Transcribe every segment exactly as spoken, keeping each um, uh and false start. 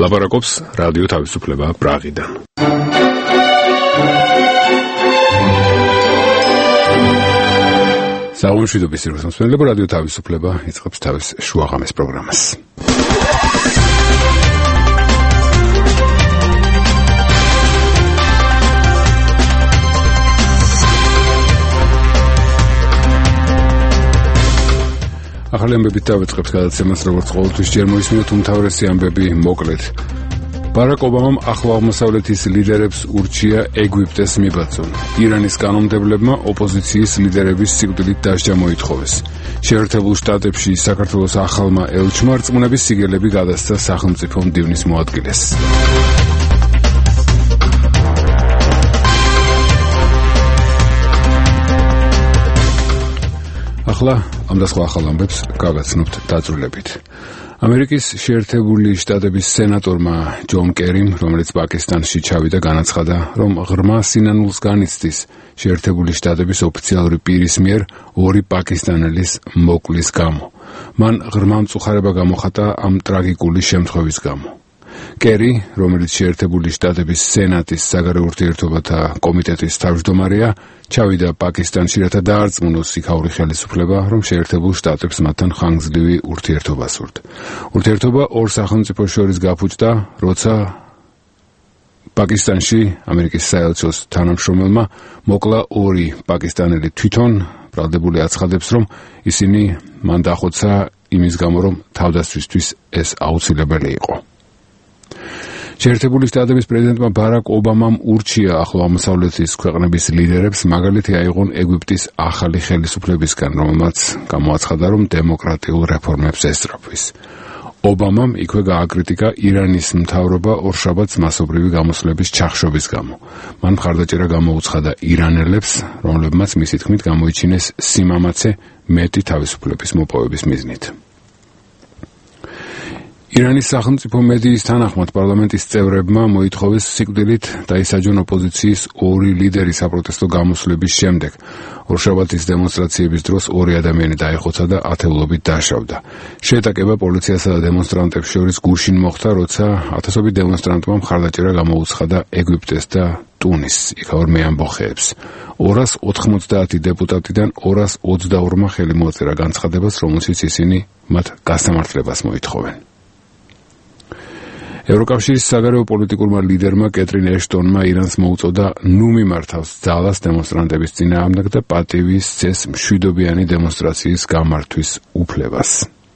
ლაპარაკობს რადიო თავისუფლება პრაღიდან. საუბრობთ სირვესმსმენელებო რადიო თავისუფლება იწყებს თავის შუაღამის პროგრამას. ახალი ამბებით დავიწყებთ გადაცემას, როგორც ყოველთვის ჯერ მოისმინოთ უმთავრესი ამბები მოკლედ. ბარაკ ობამამ ახლო აღმოსავლეთის ლიდერებს ურჩია ეგვიპტეს მიბაძონ. ირანის კანონმდებლებმა ოპოზიციის ლიდერების სიკვდილით დასჯა მოითხოვეს. შეერთებულ შტატებში საქართველოს ახალმა ელჩმა რწმუნების სიგელები გადასცა სახელმწიფო მდივნის მოადგილეს. ახლა ამ და სხვა ახალ ამბებს გავაცნობთ დაწვრილებით. ამერიკის შეერთებული შტატების სენატორმა ჯონ კერიმ, რომელიც პაკისტანში ჩავიდა, განაცხადა, რომ ღრმა სინანულს განიცდის შეერთებული შტატების ოფიციალური პირის მიერ ორი პაკისტანელის მოკლის გამო. მან ღრმა მწუხარება გამოხატა ამ ტრაგიკული შემთხვევის გამო. კერი, რომელიც შეერთებული შტატების სენატის საგარეო ურთიერთობათა კომიტეტის თავმჯდომარეა, ჩავიდა პაკისტანში, რათა დაარწმუნოს იქაური ხელისუფლება, რომ შეერთებულ შტატებს მათთან ხანგრძლივი ურთიერთობა სურთ. ურთიერთობა ორ სახელმწიფოს შორის გაფუჭდა, როცა პაკისტანში ამერიკის საელჩოს თანამშრომელმა მოკლა ორი პაკისტანელი თვითონ. ბრალდებული აცხადებს, რომ ისინი მან დახოცა იმის გამო, რომ თავდასხმისთვის ეს აუცილებელი იყო. შეერთებული შტატების პრეზიდენტმა ბარაკ ობამამ ურჩია ახლო აღმოსავლეთის ქვეყნების ლიდერებს მაგალითი აიღონ ეგვიპტის ახალი ხელისუფლებისგან, რომელმაც გამოაცხადა, რომ დემოკრატიულ რეფორმებს ესწრაფვის. ობამამ იქვე გააკრიტიკა ირანის მთავრობა ორშაბათს მასობრივი გამოსვლების ჩახშობის გამო. მან მხარდაჭერა გამოუცხადა ირანელებს, რომლებმაც მისი თქმით გამოიჩინეს სიმამაცე მეტი თავისუფლების მოპოვების მიზნით. ირანის სახელმწიფო მედიის თანახმად პარლამენტის წევრებმა მოითხოვეს სიკვდილით დაისაჯონ ოპოზიციის ორი ლიდერი საპროტესტო გამოსვლების შემდეგ. ორშაბათის დემონსტრაციების დროს ორი ადამიანი დაიხოცა და ათეულობით დაშავდა. შეტაკება პოლიციასა და დემონსტრანტებს შორის გუშინ მოხდა, როცა ათასობით დემონსტრანტმა მხარდაჭერა გამოუცხადა ეგვიპტეს და ტუნისს, იქაურ მეამბოხეებს. ორას ოთხმოცდაათი დეპუტატიდან ორას ოცდაორმა ხელი მოაწერა განცხადებას, რომელშიც ისინი მათ გასამართლებას მოითხოვენ. ევროკავშირის საგარეო პოლიტიკურმა ლიდერმა კეტრინ ეშტონმა ირანს მოუწოდა ნუ მიმართავს ძალას დემონსტრანტების წინააღმდეგ და პატივი სცეს მშვიდობიანი დემონსტრაციის გამართვის უფლებას.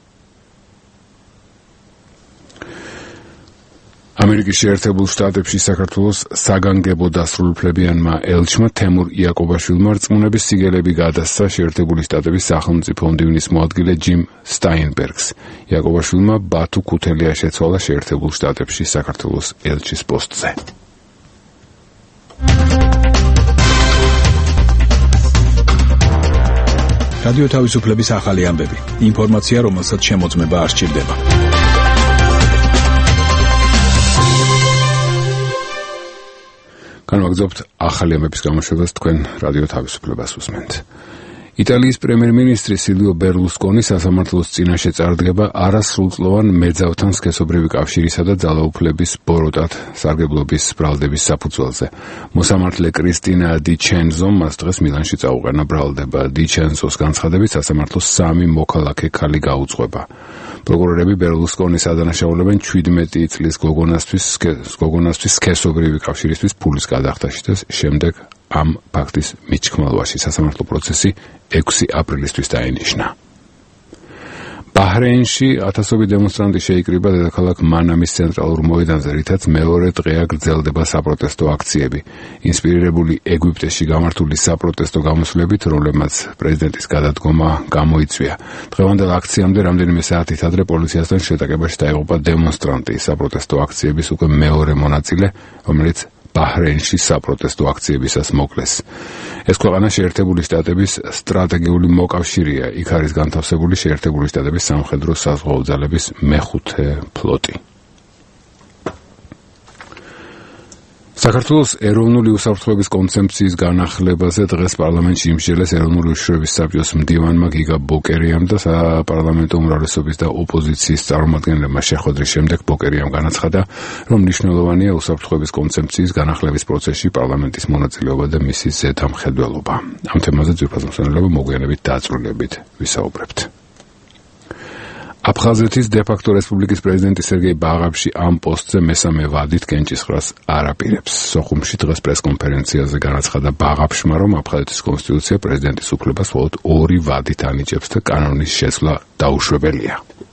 ამერიკის შეერთებულ შტატებში საქართველოს საგანგებო დასრულუფლებიანმა ელჩმა თემურ იაკობაშვილმა რწმუნების სიგელები გადასცა შეერთებული შტატების სახელმწიფო მდივნის მოადგილე ჯიმ სტაინბერგს. იაკობაშვილმა ბათუ ქუთელია შეცვალა შეერთებულ შტატებში საქართველოს ელჩის პოსტზე. რადიო თავისუფლების ახალი ამბები. ინფორმაცია, რომელსაც შემოწმება არ სჭირდება. განვაგრძობთ ახალი ამბების გამოშვებას, თქვენ რადიო თავისუფლებას უსმენთ. იტალიის პრემიერ-მინისტრი სილვიო ბერლუსკონი სასამართლოს წინაშე წარდგება არასრულწლოვან მეძავთან სქესობრივი კავშირისა და ძალაუფლების ბოროტად სარგებლობის ბრალდების საფუძველზე. მოსამართლე კრისტინა დიჩენზომ მას დღეს მილანში წაუყენა ბრალდება. დიჩენზოს განცხადებით სასამართლოს სამი მოქალაქე ქალი გაუძღვება. პროკურორები ბერლუსკონის ადანაშაულებენ ჩვიდმეტი წლის გოგონასთვის გოგონასთვის სქესობრივი კავშირისთვის ფულის გადახდაში და შემდეგ ამ ფაქტის მიჩქმალვაში სასამართლო პროცესი ექვსი აპრილისთვის დაინიშნა. ბაჰრეინში ათასობით დემონსტრანტი შეიკრიბა დედაქალაქ მანამის ცენტრალურ მოედანზე, რითაც მეორე დღეა გრძელდება საპროტესტო აქციები. ინსპირირებული ეგვიპტეში გამართული საპროტესტო გამოსვლებით, რომლებმაც პრეზიდენტის გადადგომა გამოიწვია. დღევანდელ აქციამდე რამდენიმე საათით ადრე პოლიციასთან შეტაკებაში დაიღუპა დემონსტრანტი. საპროტესტო აქციების უკვე მეორე მონაწილე, რომელიც ბაჰრეინში საპროტესტო აქციებისას მოკლეს. ეს ქვეყანა შეერთებული შტატების სტრატეგიული მოკავშირეა. იქ არის განთავსებული შეერთებული შტატების სამხედრო საზღვაო ძალების მეხუთე ფლოტი. საქართველოს ეროვნული უსაფრთხოების კონცეფციის განახლებაზე დღეს პარლამენტში იმსჯელეს ეროვნული უშიშროების საბჭოს მდივანმა გიგა ბოკერიამ და საპარლამენტო უმრავლესობის და ოპოზიციის წარმომადგენლებმა შეხვედრის შემდეგ ბოკერიამ განაცხადა, რომ მნიშვნელოვანია უსაფრთხოების კონცეფციის განახლების პროცესში პარლამენტის მონაწილეობა და მისი ზედამხედველობა. ამ თემაზე ძვირფას მოსვენებობა მოგვიანებით დააწრულებით ვისაუბრებთ. აფხაზეთის დე-ფაქტო რესპუბლიკის პრეზიდენტი სერგეი ბაღაბში ამ პოსტზე მესამე ვადით კენჭისყრას არ აპირებს. სოხუმში დღეს პრესკონფერენციაზე განაცხადა ბაღაბშმა, რომ აფხაზეთის კონსტიტუცია პრეზიდენტის უფლებას მხოლოდ ორი ვადით ანიჭებს და კანონის შეცვლა დაუშვებელია.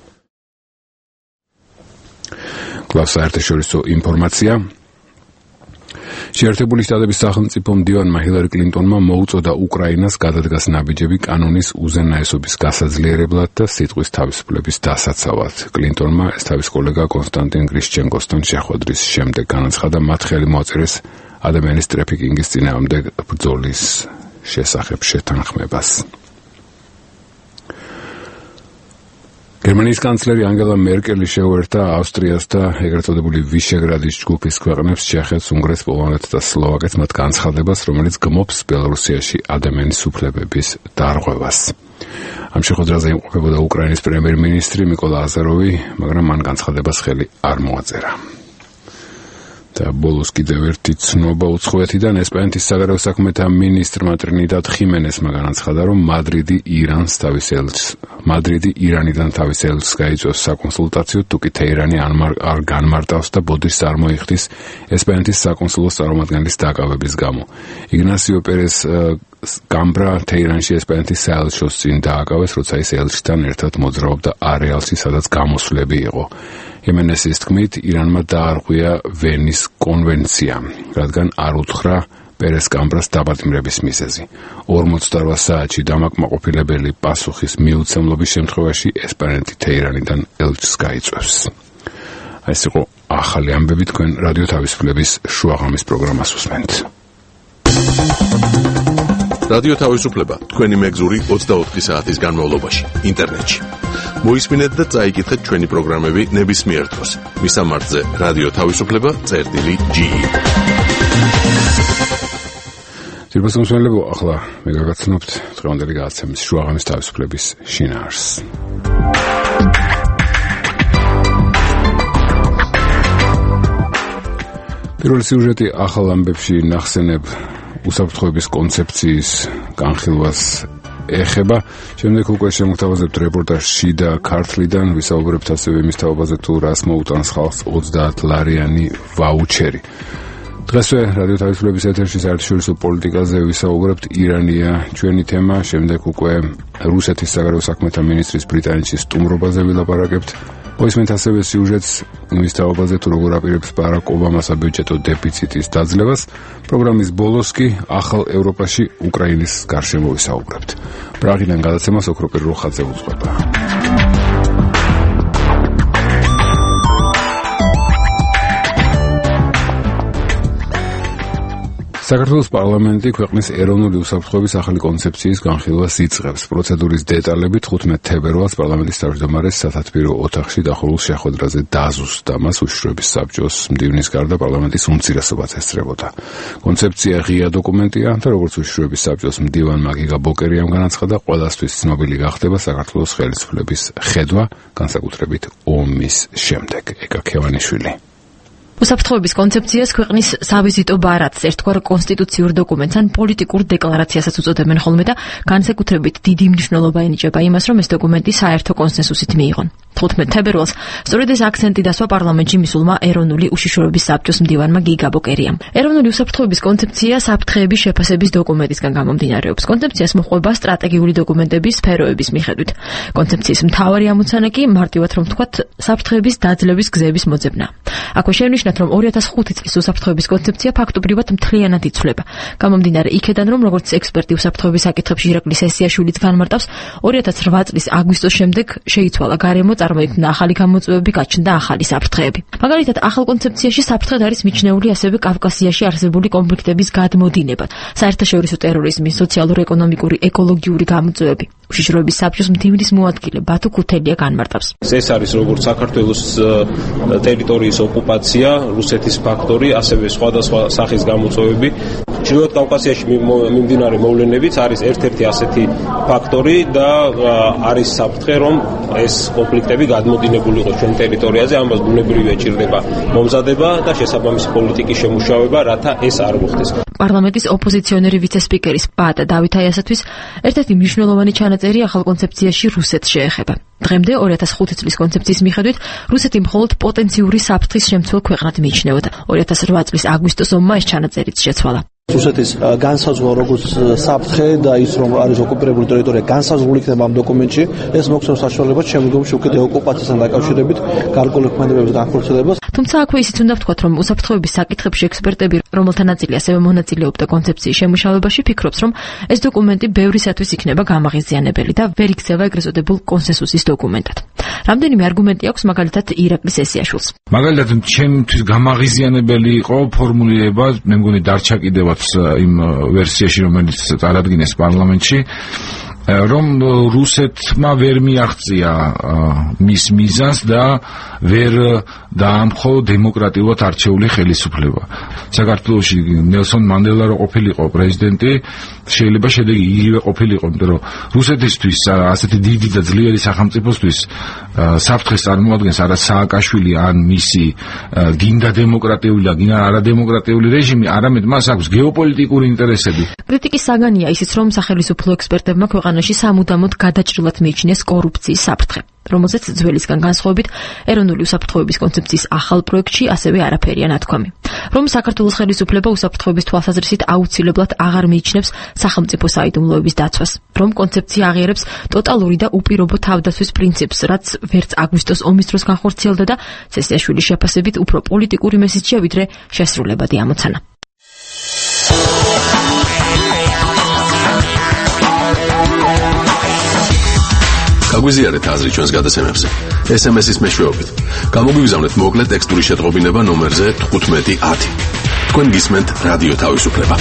კვლავ საერთაშორისო ინფორმაცია. შეერთებული შტატების სახელმწიფო მდივანმა ჰილარი კლინტონმა მოუწოდა უკრაინას გადადგას ნაბიჯები კანონის უზენაესობის გასაძლიერებლად და სიტყვის თავისუფლების დასაცავად. კლინტონმა ეს თავის კოლეგა კონსტანტინ გრიშჩენკოსთან შეხვედრის შემდეგ განაცხადა, მათ ხელი მოაწერეს ადამიანის ტრაფიკინგის წინააღმდეგ ბრძოლის შესახებ შეთანხმებას. გერმანიის კანცლერი ანგელა მერკელი შეუერთდა ავსტრიას და ეგრეთ წოდებული ვიშეგრადის ჯგუფის ქვეყნებს, ჩეხეთს, უნგრეთს, პოლონეთს და სლოვაკეთს მათ განცხადებას, რომელიც გმობს ბელორუსიაში ადამიანის უფლებების დარღვევას. ამ შეხვედრაზე იმყოფებოდა უკრაინის პრემიერ-მინისტრი მიკოლა აზაროვი, მაგრამ მან განცხადებას ხელი არ მოაწერა. და ბოლოს კიდევ ერთი ცნობა უცხოეთიდან. ესპანეთის საგარეო საქმეთა მინისტრმა ტრინიდად ხიმენესმა განაცხადა, რომ მადრიდი ირანს თავის ელჩს მადრიდი ირანიდან თავის ელჩს გაიწვევს საკონსულტაციო, თუკი თეირანი არ განმარტავს და ბოდიშს არ მოიხდის ესპანეთის საკონსულოს წარმომადგენლის დაკავების გამო. იგნასიო პერეს გამბრა თეირანში ესპანეთის საელჩოს წინ დააკავეს, როცა ის ელჩთან ერთად მოძრაობდა არეალში, სადაც გამოსვლები იყო. ხიმენესის თქმით, ირანმა დაარღვია ვენის კონვენცია, რადგან არ უთხრა პერეს გამბრას დაპატიმრების მიზეზი. ორმოცდაოთხ საათში დამაკმაყოფილებელი პასუხის მიუცემლობის შემთხვევაში ესპანეთი თეირანიდან ელჩს გაიწვევს. ეს იყო ახალი ამბები, თქვენ რადიო თავისუფლების შუაღამის პროგრამას უსმენთ. რადიო თავისუფლება თქვენი მეგზური ოცდაოთხი საათის განმავლობაში ინტერნეტში. მოისმინეთ და წაიკითხეთ ჩვენი პროგრამები ნებისმიერ დროს. მისამართზე რადიო თავისუფლება წერტილი ჯი. ძირფას მოსვენებო, ახლა მე გაგაცნობთ დღევანდელი გადაცემის შუაღამის თავისუფლების შინაარსს. პირველი სიუჟეტი ახალ ამბებში ნახსენებ უსაფრთხოების კონცეფციის განხილვას ეხება. შემდეგ უკვე შემოგთავაზებთ რეპორტაჟში და ქართლიდან ვისაუბრებთ ასევე იმის თაობაზე, თუ რას მოუტანს ხალხს ოცდაათლარიანი ვაუჩერი. დღესვე რადიო თავისუფლების ეთერში საერთაშორისო პოლიტიკაზე ვისაუბრებთ. ირანია ჩვენი თემა, შემდეგ უკვე რუსეთის საგარეო საქმეთა მინისტრის ბრიტანეთში სტუმრობაზე ვილაპარაკებთ. მოისმენთ ასევე სიუჟეტს იმის თაობაზე, თუ როგორ აპირებს ბარაკ ობამა საბიუჯეტო დეფიციტის დაძლევას. პროგრამის ბოლოს კი ახალ ევროპაში უკრაინის გარშემო ვისაუბრებთ. პრაღიდან გადაცემას ოქროპირ როხაძე უძღვება. საქართველოს პარლამენტი ქვეყნის ეროვნული უსაფრთხოების ახალი კონცეფციის განხილვას იწყებს. პროცედურის დეტალები თხუთმეტ თებერვალს პარლამენტის თავმჯდომარეს სათათბირო ოთახში დახურულ შეხვედრაზე დაზუსტდა. მას უშიშროების საბჭოს მდივნის გარდა პარლამენტის უმცირესობაც ესწრებოდა. კონცეფცია ღია დოკუმენტია და როგორც უშიშროების საბჭოს მდივანმა გიგა ბოკერიამ განაცხადა, ყველასთვის ცნობილი გახდება საქართველოს ხელისუფლების ხედვა, განსაკუთრებით ომის შემდეგ. ეკა ქევანიშვილი. უსაფრთხოების კონცეფციას ქვეყნის სავიზიტო ბარათს, ერთგვარ კონსტიტუციურ დოკუმენტს ან პოლიტიკურ დეკლარაციასაც უწოდებენ ხოლმე და განსაკუთრებით დიდი მნიშვნელობა ენიჭება იმას, რომ ეს დოკუმენტი საერთო კონსენსუსით მიიღონ. თხუთმეტ თებერვალს სწორედ ეს აქცენტი დასვა პარლამენტში მისულმა ეროვნული უშიშროების საბჭოს მდივანმა გიგა ბოკერიამ. ეროვნული უსაფრთხოების კონცეფცია საფრთხეების შეფასების დოკუმენტისგან გამომდინარეობს. კონცეფციას მოჰყვება სტრატეგიული დოკუმენტების სფეროების მიხედვით. კონცეფციის მთავარი ამოცანა კი მარტივად რომ ვთქვათ, საფრთხეების დაძლევის გზების მოძებნა. აქვე შევნიშნათ, რომ ორი ათას ხუთი წლის უსაფრთხოების კონცეფცია ფაქტობრივად მთლიანად იცვლება. გამომდინარე იქედან, რომ როგორც ექსპერტი უსაფრთხოების საკითხებში ირაკლი სესიაშვილიც განმარტავს, ორი ათას რვა წლის აგვისტოს შემდეგ შეიცვალა გარემო, წარმოიქმნა ახალი გამოწვევები, გაჩნდა ახალი საფრთხეები. მაგალითად, ახალ კონცეფციაში საფრთხედ არის მიჩნეული ასევე კავკასიაში არსებული კონფლიქტების გადმოდინება, საერთაშორისო ტერორიზმი, სოციალურ-ეკონომიკური, ეკოლოგიური გამოწვევები. უშიშროების საბჭოს მდივნის მოადგილე ბათუ ქუთელია განმარტავს. ეს არის როგორც საქართველოს ტერიტორიის ოკუპაცია, რუსეთის ფაქტორი, ასევე სხვადასხვა სახის გამოწვევები. ჩრდილოეთ კავკასიაში მიმდინარე მოვლენებიც არის ერთ-ერთი ასეთი ფაქტორი და არის საფრთხე, რომ ეს კონფლიქტები გადმოდინებული იყოს ჩვენ ტერიტორიაზე, ამას ბუნებრივია ჭირდება მომზადება და შესაბამისი პოლიტიკის შემუშავება, რათა ეს არ მოხდეს. პარლამენტის ოპოზიციონერი ვიცე-სპიკერის პატა დავით აიასათვის ერთ-ერთი მნიშვნელოვანი ჩანაწერი ახალ კონცეფციაში რუსეთს შეეხება. დღემდე ორი ათას ხუთი წლის კონცეფციის მიხედვით რუსეთი მხოლოდ პოტენციური საფრთხის შემცველ ქვეყნად მიიჩნეოდა. ორი ათას რვა წლის აგვისტოს ომმა ეს ჩანაწერიც შეცვალა. რუსეთის განსაზღვრა როგორც საფრთხე და ის რომ არის ოკუპირებული ტერიტორია განსაზღვრული იქნება ამ დოკუმენტში, ეს მოგცემს საშუალებას შემდგომში უკვე დეოკუპაციასთან დაკავშირებით გარკვეული ქმედებების განხორციელებას. თუმცა აქვე ისიც უნდა ვთქვათ, რომ უსაფრთხოების საკითხებში ექსპერტები, რომელთა ნაწილი ასევე მონაწილეობდა კონცეფციის შემუშავებაში, ფიქრობს, რომ ეს დოკუმენტი ბევრისათვის იქნება გამაღიზიანებელი და ვერ იქცევა ეგრეთ წოდებულ კონსენსუსის დოკუმენტად. რამდენიმე არგუმენტი აქვს მაგალითად ირაკლი ესიაშვილს. მაგალითად, ჩემთვის გამაღიზიანებელი იყო ფორმულირება, მე მგონი დარჩა კიდევაც იმ ვერსიაში, რომელიც წარადგინეს პარლამენტში, რომ რუსეთმა ვერ მიაღწია მის მიზანს და ვერ დაამხო დემოკრატიულად არჩეული ხელისუფლება. საქართველოში ნელსონ მანდელა რო ყოფილიყო პრეზიდენტი, შეიძლება შედეგი იგივე ყოფილიყო, იმიტომ რომ რუსეთისთვის ასეთი დიდი და ძლიერი სახელმწიფოსთვის საფრთხეს წარმოადგენს არა სააკაშვილი ან მისი გინდა დემოკრატიული და გინდა არადემოკრატიული რეჟიმი, არამედ მას აქვს გეოპოლიტიკური ინტერესები. კრიტიკის საგანია ისიც, რომ სახელმწიფო ექსპერტებმა ქვეყანაში სამუდამოდ გადაჭრილად მიიჩნიეს კორუფციის საფრთხე, რომელზეც ძველისგან განსხვავებით ეროვნული უსაფრთხოების კონცეფციის ახალ პროექტში ასევე არაფერია ნათქვამი. რომ საქართველოს ხელისუფლება უსაფრთხოების თვალსაზრისით აუცილებლად აღარ მიიჩნევს სახელმწიფო საიდუმლოების დაცვას, რომ კონცეფცია აღიარებს ტოტალური და უპირობო თავდაცვის პრინციპს, რაც ვერც აგვისტოს ომის დროს განხორციელდა და წესიაშვილის შეფასებით უფრო პოლიტიკური მესიჯია, ვიდრე შესრულებადი ამოცანა. გაგვიზიარეთ აზრი ჩვენს გადაცემებზე. ეს ემ ეს-ის მეშვეობით. გამოგვიგზავნეთ მოკლე ტექსტური შეტყობინება ნომერზე თხუთმეტი ათი. თქვენ გისმენთ რადიო თავისუფლება.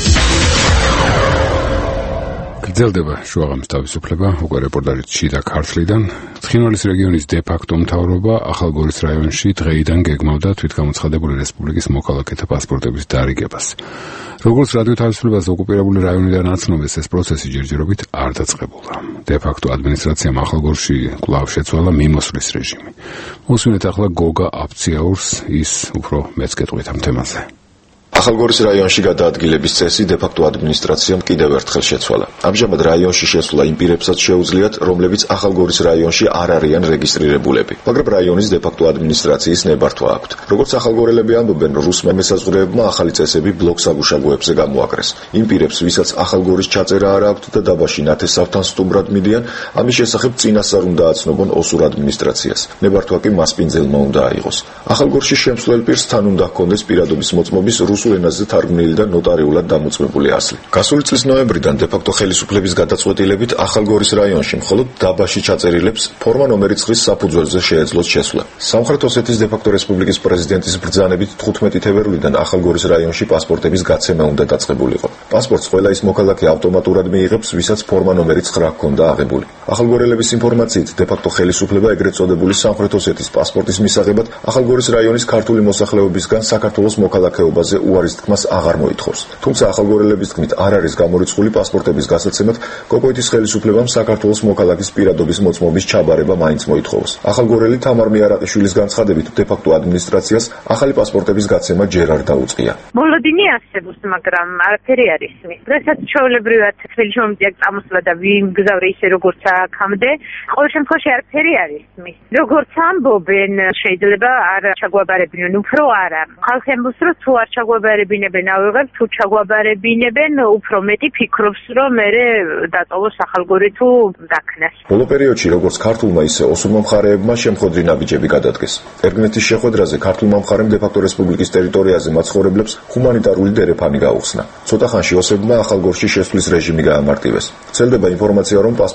გრძელდება შუაღამის თავისუფლება, უკვე რეპორტაჟით შიდა ქართლიდან. ცხინვალის რეგიონის დე-ფაქტო მთავრობა ახალგორის რაიონში დღეიდან გეგმავდა თვითგამოცხადებული რესპუბლიკის მოქალაქეთა პასპორტების დარიგებას. როგორც რადიო თავისუფლებას ოკუპირებული რაიონიდან აცნობს, ეს პროცესი ჯერჯერობით არ დაწყებულა. დე-ფაქტო ადმინისტრაციამ ახალგორში კვლავ შეცვალა მიმოსვლის რეჟიმი. მოსვინეთ ახლა გოგა აფციაურს, ის უფრო მეც გეტყვით ამ თემაზე. ახალგორის რაიონში გადაადგილების წესი დე-ფაქტო ადმინისტრაციამ კიდევ ერთხელ შეცვალა. ამჟამად რაიონში შესვლა იმ პირებსაც შეუძლიათ, რომლებიც ახალგორის რაიონში არ არიან რეგისტრირებულები, მაგრამ რაიონის დე-ფაქტო ადმინისტრაციის ნებართვა აქვთ. როგორც ახალგორელები ამბობენ, რუსმა მესაზღვრეებმა ახალი წესები ბლოკ-საგუშაგოებზე გამოაკრეს. იმ პირებს, ვისაც ახალგორის ჩაწერა არ აქვთ და დაბაში ნათესავთან სტუმრად მიდიან, ამის შესახებ წინასწარ უნდა აცნობონ ოსურ ადმინისტრაციას. ნებართვა კი მასპინძელმა უნდა აიღოს. ახალგორში შემსვლელ პირს თან უნდა ჰქონდეს პირადობის მოწმობის რუსულ ენაზე თარგმნილი და ნოტარიულად დამოწმებული ასლი. გასული წლის ნოემბრიდან დე-ფაქტო ხელისუფლების გადაწყვეტილებით ახალგორის რაიონში მხოლოდ დაბაში ჩაწერილებს ფორმა ნომერი ცხრის საფუძველზე შეეძლოთ შესვლა. სამხრეთ ოსეთის დე-ფაქტო რესპუბლიკის პრეზიდენტის ბრძანებით თხუთმეტი თებერვლიდან ახალგორის რაიონში პასპორტების გაცემა უნდა დაწყებულიყო. პასპორტს ყველა ის მოქალაქე ავტომატურად მიიღებს, ვისაც ფორმა ნომერი ცხრა ჰქონდა აღებული. ახალგორელების ინფორმაციით დე-ფაქტო ხელისუფლება ეგრეთ წოდებული სამხრეთ ოსეთის პასპორტის მისაღებად ახალგორის რაიონის ქართული მოსახლეობისგან საქართველოს მოქალაქეობაზე უარის თქმას აღარ მოითხოვს. თუმცა ახალგორელების თქმით არ არის გამორიცხული პასპორტების გასაცემად კოკოიტის ხელისუფლებამ საქართველოს მოქალაქის პირადობის მოწმობის ჩაბარება მაინც მოითხოვოს. ახალგორელი თამარ მიარაყიშვილის განცხადებით დე-ფაქტო ადმინისტრაციას ახალი პასპორტების გაცემა ჯერ არ დაუწყია. მოლოდინი არსებობს, მაგრამ არაფერი არ ისმის. დღესაც ჩვეულებრივად თბილი შემოწია წამოსვლა და ვიმგზავრე ისე როგორც აქამდე. ყოველ შემთხვევაში არაფერი არ ისმის. როგორც ამბობენ, შეიძლება არ ჩაგვაბარებინონ, უფრო არა. ხალხი ამბობს, რომ თუ არ ჩაგვაბარებინებენ ავიღებ, თუ ჩაგვაბარებინებენ, უფრო მეტი ფიქრობს, რომ მერე დატოვოს ახალგორი თუ დაქნას. ბოლო პერიოდში როგორც ქართულმა, ისე ოსურმა მხარეებმა შემხოდრი ნაბიჯები გადადგეს. ერგნეთის შეხვედრაზე ქართულმა მხარემ დე-ფაქტო რესპუბლიკის ტერიტორიაზე მაცხოვრებლებს ჰუმანიტარული დერეფანი გაუხსნა. ცოტა ხანში ოსებმა ახალგორში შესვლის რეჟიმი გაამარტივეს. ვრცელდება ინფორმაცია, რომ პასპორტიზაცია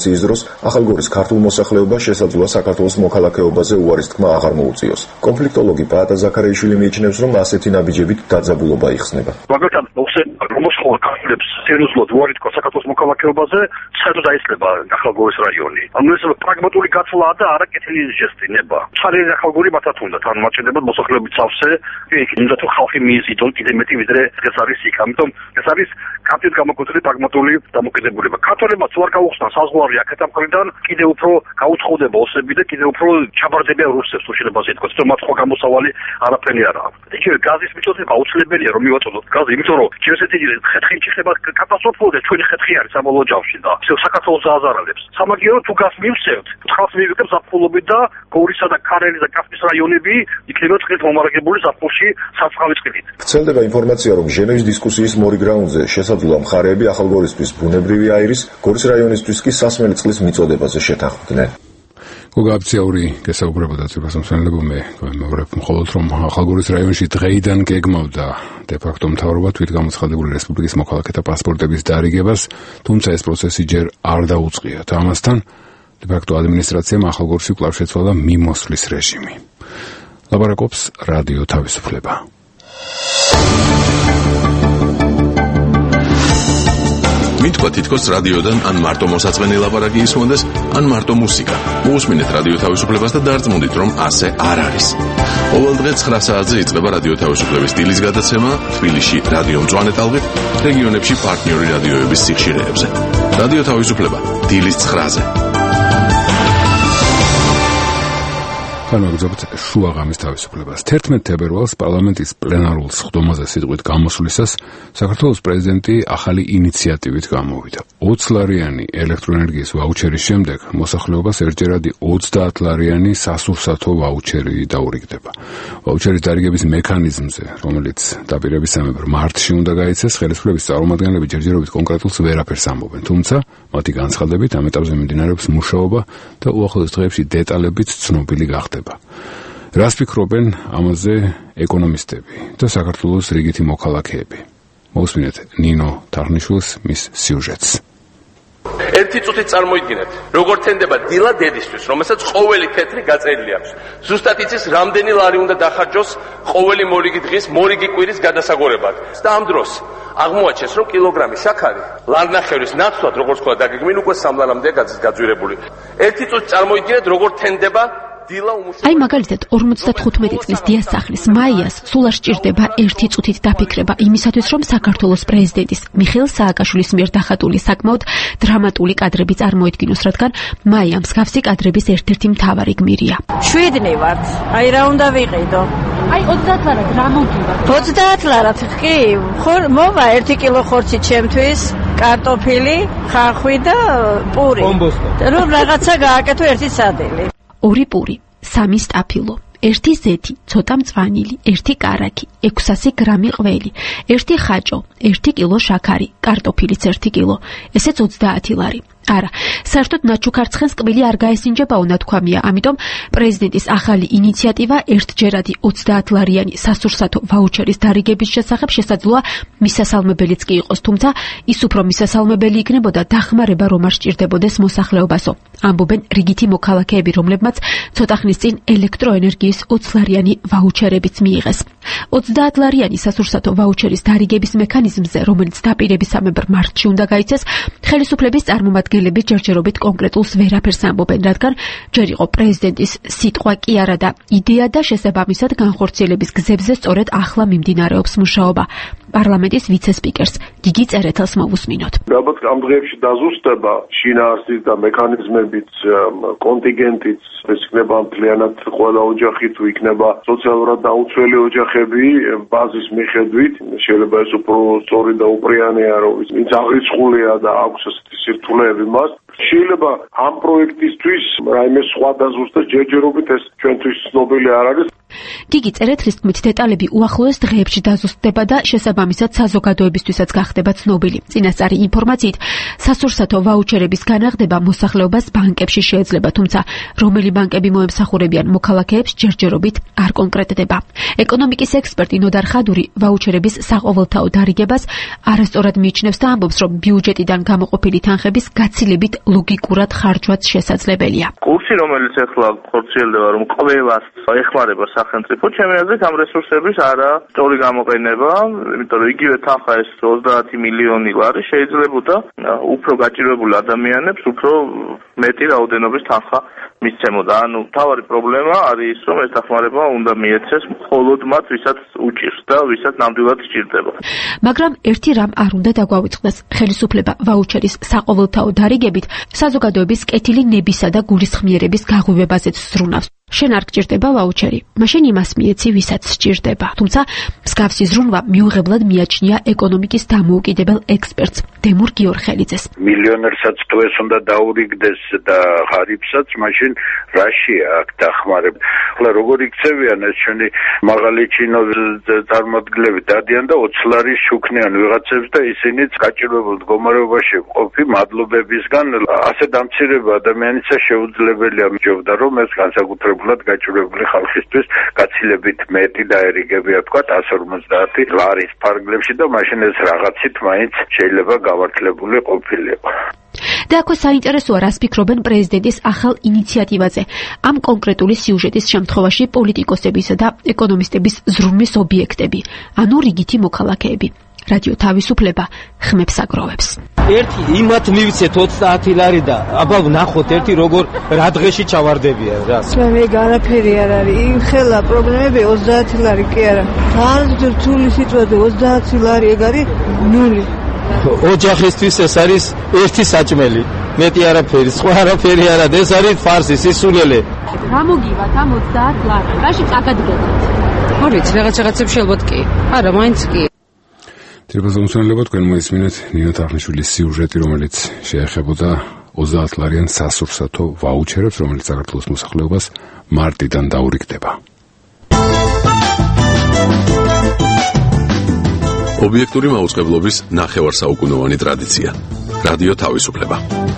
ოპერაციის დროს ახალგორის ქართულ მოსახლეობას შესაძლოა საქართველოს მოქალაქეობაზე უარის თქმა აღარ მოუწიოს. კონფლიქტოლოგი პაატა ზაქარიაშვილი მიიჩნევს, რომ ასეთი ნაბიჯებით დაძაბულობა იხსნება. მაგალითად, მოსახლეობა ქართველებს სერიოზულად უარი თქვა საქართველოს მოქალაქეობაზე, საერთოდ დაისლება ახალგორის რაიონი. ანუ ეს პრაგმატული გაცვლაა და არა კეთილი ჟესტი ნება. ჩარელი ახალგორი მათაც უნდა თან მაჩვენებად მოსახლეობის წავსე, იქ უნდა თუ ხალხი მიიზიდონ კიდე მეტი ვიდრე ეს არის იქ. ამიტომ ეს არის კაფით გამოკვეთილი პრაგმატული დამოკიდებულება. ქართველებმა თუ არ გაუხსნა საზღვარი აქეთ ამ მხრიდან, კიდე უფრო გაუწყდება ოსები და კიდე უფრო ჩაბარდებიან რუსებს, თუ შეიძლება ასე ითქვას, რომ მათ ხო გამოსავალი არაფერი არ აქვს. იგივე გაზის მიწოდება აუცილებელია რომ მივაწოდოთ გაზი, იმიტომ რომ ჩვენსეთი ხეთხი ჩიხება კატასტროფულია, ჩვენი ხეთხი არის სამოლო ჯავში და ისევ საქართველოს ააზარალებს. სამაგიერო თუ გაზ მივცევთ, ხალხს მივიღებს ზაფხულობით და გორისა და ქარელის და კასპიის რაიონები იქნება წყლით მომარაგებული ზაფხულში სარწყავი წყლით. ვრცელდება ინფორმაცია, რომ ჟენევის დისკუსიის მორიგ რაუნდზე შესაძლოა მხარეები ახალგორისთვის ბუნებრივი აირის, გორის რაიონისთვის კი სასმელი წყლის მიწოდებაზე შეთანხმდნენ. გოგაბციური გესაუბრებოდა ციფრასამსმელებო მე მეგობრებ მხოლოდ რომ ახალგორის რაიონში დღეიდან გეგმავდა დე-ფაქტო მთავრობა თვითგამოცხადებული რესპუბლიკის მოქალაქეთა პასპორტების დარიგებას, თუმცა ეს პროცესი ჯერ არ დაუწყია. ამასთან დე-ფაქტო ადმინისტრაციამ ახალგორში კვლავ შეცვალა მიმოსვლის რეჟიმი. ლაპარაკობს რადიო თავისუფლება. მითქვა თითქოს რადიოდან ან მარტო მოსაწყენი ლაპარაკი ისმოდეს, ან მარტო მუსიკა. მოусმინეთ რადიო თავისუფლებას და დარწმუნდით, რომ ასე არ არის. ყოველდღე ცხრა საათზე იწყება რადიო თავისუფლების დილის გადაცემა თბილისში რადიო მწვანე ტალღით, რეგიონებში პარტნიორი რადიოების სიხშირეებზე. რადიო თავისუფლება დილის ცხრაზე. განვაგრძობთ შუაღამის თავისუფლებას. თერთმეტ თებერვალს პარლამენტის პლენარულ სხდომაზე სიტყვით გამოსვლისას საქართველოს პრეზიდენტი ახალი ინიციატივით გამოვიდა. ოცლარიანი ელექტროენერგიის ვაუჩერის შემდეგ მოსახლეობას ერთჯერადი ოცდაათლარიანი სასურსათო ვაუჩერი დაურიგდება. ვაუჩერის დარიგების მექანიზმზე, რომელიც დაპირებისამებრ მარტში უნდა გაიცეს, ხელისუფლების წარმომადგენლები ჯერჯერობით კონკრეტულს ვერაფერს ამბობენ, თუმცა მათი განცხადებით ამ ეტაპზე მიმდინარეობს მუშაობა და უახლოეს დღეებში დეტალებით ცნობილი გახდება. რას ფიქრობენ ამაზე ეკონომისტები და საქართველოს რიგითი მოქალაქეები? მოусმინეთ ნინო თარხნიშვილს მის სიუჟეტს. ერთი წუთით წარმოიდგინეთ, როგორ თენდება დილა დედისთვის, რომელსაც ყოველი თეთრი გაწერილი აქვს. ზუსტად იცის, რამდენი ლარი უნდა დახარჯოს ყოველი მორიგი დღის, მორიგი კვირის გადასაგორებლად. და ამ დროს აღმოაჩენს, რომ კილოგრამი შაქარი ლარნახევრის ნაცვლად, როგორც თქვა, დაგეგმილი უკვე სამ ლარამდეა გაძვირებული. ერთი წუთით წარმოიდგინეთ, როგორ თენდება აი მაგალითად ორმოცდათხუთმეტი წლის დიასახლის მაიას სულ არ სჭირდება ერთი წუთით დაფიქრება იმისათვის, რომ საქართველოს პრეზიდენტის მიხეილ სააკაშვილის მიერ დახატული საკმაოდ დრამატული კადრები წარმოიდგინოს, რადგან მაია მსგავსი კადრების ერთ-ერთი მთავარი გმირია. შვიდნი ვართ. აი რა უნდა ვიყიდო? აი ოცდაათ ლარად რა მოგივა? ოცდაათ ლარად კი, მოვა ერთი კილო ხორცი ჩემთვის, კარტოფილი, ხახვი და პური. რომ რაღაცა გააკეთო ერთი სადილი. ორი პური, სამი სტაფილო, ერთი ზეთი, ცოტა მწვანილი, ერთი კარაქი, ექვსასი გრამი ყველი, ერთი ხაჭო, ერთი კილო შაქარი, კარტოფილიც ერთი კილო, ესეც ოცდაათი ლარი. არა, საერთოდ ნაჩუქარცხენს კბილი არ გაესინჯებაო ნათქვამია, ამიტომ პრეზიდენტის ახალი ინიციატივა ერთჯერადი ოცდაათლარიანი სასურსათო ვაუჩერის დარიგების შესახებ შესაძლოა მისასალმებელიც კი იყოს, თუმცა ის უფრო მისასალმებელი იქნებოდა დახმარება რომ არ სჭირდებოდეს მოსახლეობასო. ამბობენ რიგითი მოქალაქეები, რომლებმაც ცოტა ხნის წინ ელექტროენერგიის ოცლარიანი ვაუჩერებიც მიიღეს. ოცდაათლარიანი სასურსათო ვაუჩერის დარიგების მექანიზმზე, რომელიც დაპირებისამებრ მარტში უნდა გაიცეს, ხელისუფლების წარმომადგენლები ჯერჯერობით კონკრეტულს ვერაფერს ამბობენ, რადგან ჯერ იყო პრეზიდენტის სიტყვა კი არა და იდეა და შესაბამისად განხორციელების გზებზე სწორედ ახლა მიმდინარეობს მუშაობა. პარლამენტის ვიცე-სპიკერს გიგი წერეთელს მოვუსმინოთ. ალბათ ამ დღეებში დაზუსტება შინაარსის და მექანიზმებით, კონტინგენტით, ეს იქნება მთლიანად ყველა ოჯახი, თუ იქნება სოციალურად დაუცველი ოჯახები, ბაზის მიხედვით, შეიძლება ეს უფრო სწორი და უპრიანია, რომ ვინც აღრიცხულია და აქვს ასეთი სირთულეები მას. შეიძლება ამ პროექტისთვის რაიმე სხვა დაზუსტა ჯერჯერობით ეს ჩვენთვის ცნობილი არ არის. გიგი წერეთლის თქმით, დეტალები უახლოეს დღეებში დაზუსტდება და შესაბამისად საზოგადოებისთვისაც გახდება ცნობილი. წინასწარი ინფორმაციით, სასურსათო ვაუჩერების განაღდება მოსახლეობას ბანკებში შეიძლება, თუმცა რომელი ბანკები მოემსახურებიან მოქალაქეებს ჯერჯერობით არ კონკრეტდება. ეკონომიკის ექსპერტი ნოდარ ხადური ვაუჩერების საყოველთაო დარიგებას არასწორად მიიჩნევს და ამბობს, რომ ბიუჯეტიდან გამოყოფილი თანხების გაცილებით ლოგიკურად ხარჯვაც შესაძლებელია. კურსი, რომელიც ახლა ხორციელდება, რომ ყველას ეხმარება სახელმწიფო, ჩემი აზრით ამ რესურსების არა სწორი გამოყენება, იმიტომ რომ იგივე თანხა ეს ოცდაათი მილიონი ლარი შეიძლებოდა უფრო გაჭირვებულ ადამიანებს უფრო მეტი რაოდენობის თანხა მისცემოდა. ანუ თავარი პრობლემა არის ის, რომ ეს დახმარება უნდა მიეცეს მხოლოდ მათ, ვისაც უჭირს და ვისაც ნამდვილად სჭირდება. მაგრამ ერთი რამ არ უნდა დაგვავიწყდეს. ხელისუფლება ვაუჩერის საყოველთაო დარიგებით საზოგადოების კეთილი ნებისა და გულისხმიერების გაღვივებაზეც ზრუნავს. შენ არ გჭირდება ვაუჩერი, მაშინ იმას მიეცი, ვისაც სჭირდება. თუმცა მსგავსი ზრუნვა მიუღებლად მიაჩნია ეკონომიკის დამოუკიდებელ ექსპერტს დემურ გიორხელიძეს. მილიონერსაც თუ ეს უნდა დაურიგდეს და ღარიბსაც, მაშინ რაშია აქ დახმარება. ახლა როგორ იქცევიან ეს ჩვენი მაღალი ჩინო წარმოადგენლები დადიან და ოცი ლარი შუქნიან ვიღაცებს და ისინიც გაჭირვებულ მდგომარეობაში ყოფი მადლობებისგან ასე დამცირება ადამიანისა შეუძლებელია. მჯობდა რომ ეს განსაკუთრებულად გაჭირვებული ხალხისთვის გაცილებით მეტი დაერიგებია თქვა εκατს ორმოცდაათი ლარის ფარგლებში და მაშინ ეს რაღაცით მაინც შეიძლება გავართლებული ყოფილიყო. და აქ საინტერესოა, რას ფიქრობენ პრეზიდენტის ახალ ინიციატივაზე. ამ კონკრეტული სიუჟეტის შემთხვევაში პოლიტიკოსებისა და ეკონომისტების ზრუნვის ობიექტები, ანუ რიგითი მოქალაქეები. რადიო თავისუფლება ხმებს აგროვებს. ერთი იმათ მივიცეთ ოცდაათი ლარი და აბა ვნახოთ ერთი როგორ რა დღეში ჩავარდებიან რა. მე განაფერი არ არის. იმ ხელა პრობლემები ოცდაათი ლარი კი არა. თან რთული სიტუაცია ოცდაათი ლარი ეგ არის ნული. ოჯახისთვის ეს არის ერთი საჭმელი. მეტი არაფერი, სხვა არაფერი არა, ეს არის ფარსი, სისულელე. რა მოგივათ ამ ოცდაათი ლარი? რაში წაგადგეთ? არ ვიცი, რაღაც რაღაცებში ალბათ კი. არა, მაინც კი. თირბაზომსონელობა თქვენ მოისმინეთ ნინო თახნიშვილის სიუჟეტი, რომელიც შეეხებოდა ოცდაათი ლარიან სასურსათო ვაუჩერებს, რომელიც საქართველოს მოსახლეობას მარტიდან დაურიგდება. ობიექტური მაუწყებლობის ნახევარსაუკუნოვანი ტრადიცია. რადიო თავისუფლება.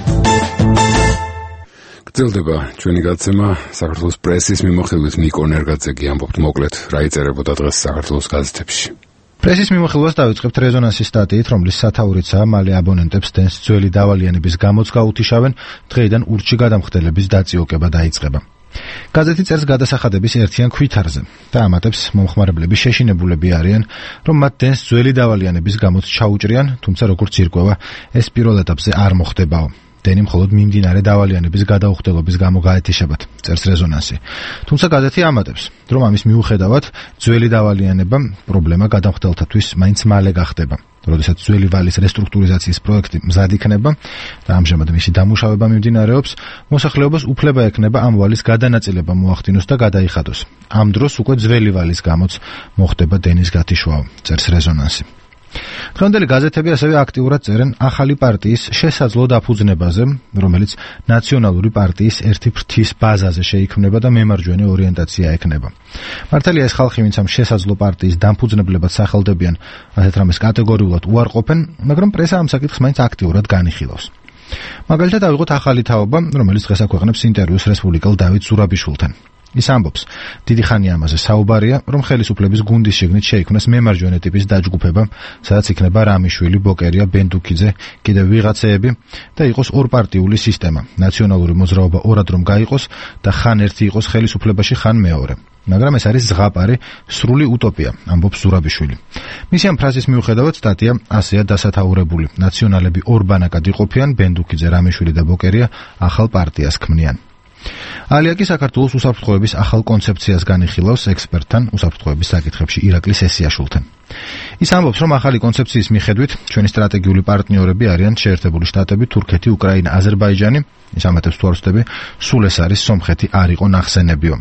გრძელდება ჩვენი გაცემა საქართველოს პრესის მიმოხილვით. ნიკო ნერგაძე ამბობთ მოკლედ რა იწერებოდა დღეს საქართველოს გაზეთებში. პრესის მიმოხილვას დავიწყებთ რეზონანსის სტატიით, რომლის სათაურიცაა მალე აბონენტებს დენს ძველი დავალიანების გამოც გაუთიშავენ, დღეიდან ურჩი გადამხდელების დაწიოკება დაიწყება. გაზეთი წერს გადასახადების ერთიან ქვითარზე და ამატებს მომხმარებლები შეშინებულები არიან, რომ მათ დენს ძველი დავალიანების გამოც ჩაუჭრიან, თუმცა როგორც ირკვევა, ეს პირველ ეტაპზე არ მოხდებაო. დენი მხოლოდ მიმდინარე დავალიანების გადაუხდელობის გამო გაეთიშებათ, წერს რეზონანსი. თუმცა გაზეთი ამატებს, რომ ამის მიუხედავად ძველი დავალიანება პრობლემა გადამხდელთათვის მაინც მალე გახდება. როდესაც ძველი ვალის რესტრუქტურიზაციის პროექტი მზად იქნება და ამჟამად მისი დამუშავება მიმდინარეობს, მოსახლეობას უფლება ექნება ამ ვალის გადანაწილება მოახდინოს და გადაიხადოს. ამ დროს უკვე ძველი ვალის გამოც მოხდება დენის გათიშვაო, წერს რეზონანსი. დღევანდელი გაზეთები ასევე აქტიურად წერენ ახალი პარტიის შესაძლო დაფუძნებაზე, რომელიც ნაციონალური პარტიის ერთი ფრთის ბაზაზე შეიქმნება და მემარჯვენე ორიენტაცია ექნება. მართალია ეს ხალხი, ვინც ამ შესაძლო პარტიის დამფუძნებლებად სახელდებიან, ასეთ რამეს კატეგორიულად უარყოფენ, მაგრამ პრესა ამ საკითხს მაინც აქტიურად განიხილავს. მაგალითად ავიღოთ ახალი თაობა, რომელიც დღეს აქვეყნებს ინტერვიუს რესპუბლიკელ დავით ზურაბიშვილთან. ის ამბობს, დიდი ხანი ამაზე საუბარია, რომ ხელისუფლების გუნდის შიგნით შეიქმნას მემარჯვენე ტიპის დაჯგუფება, სადაც იქნება რამიშვილი, ბოკერია, ბენდუკიძე, კიდევ ვიღაცეები და იყოს ორპარტიული სისტემა. ნაციონალური მოძრაობა ორად რომ გაიყოს და ხან ერთი იყოს ხელისუფლებაში, ხან მეორე. მაგრამ ეს არის ზღაპარი, სრული утоპია, ამბობს ზურაბიშვილი. მისი ამ ფრაზის მიუხედავად სტატია ასეა დასათაურებული. ნაციონალები ორ ბანაკად იყოფიან, ბენდუკიძე, რამიშვილი და ბოკერია ახალ პარტიას ქმნიან. ალია კი საქართველოს უსაფრთხოების ახალ კონცეფციას განიხილავს ექსპერტთან უსაფრთხოების საკითხებში ირაკლი სესიაშვილთან. ის ამბობს, რომ ახალი კონცეფციის მიხედვით ჩვენი სტრატეგიული პარტნიორები არიან შეერთებული შტატები, თურქეთი, უკრაინა, აზერბაიჯანი. ის ამატებს თუ არ ვცდები, სულ ეს არის სომხეთი არ იყო ნახსენებიო.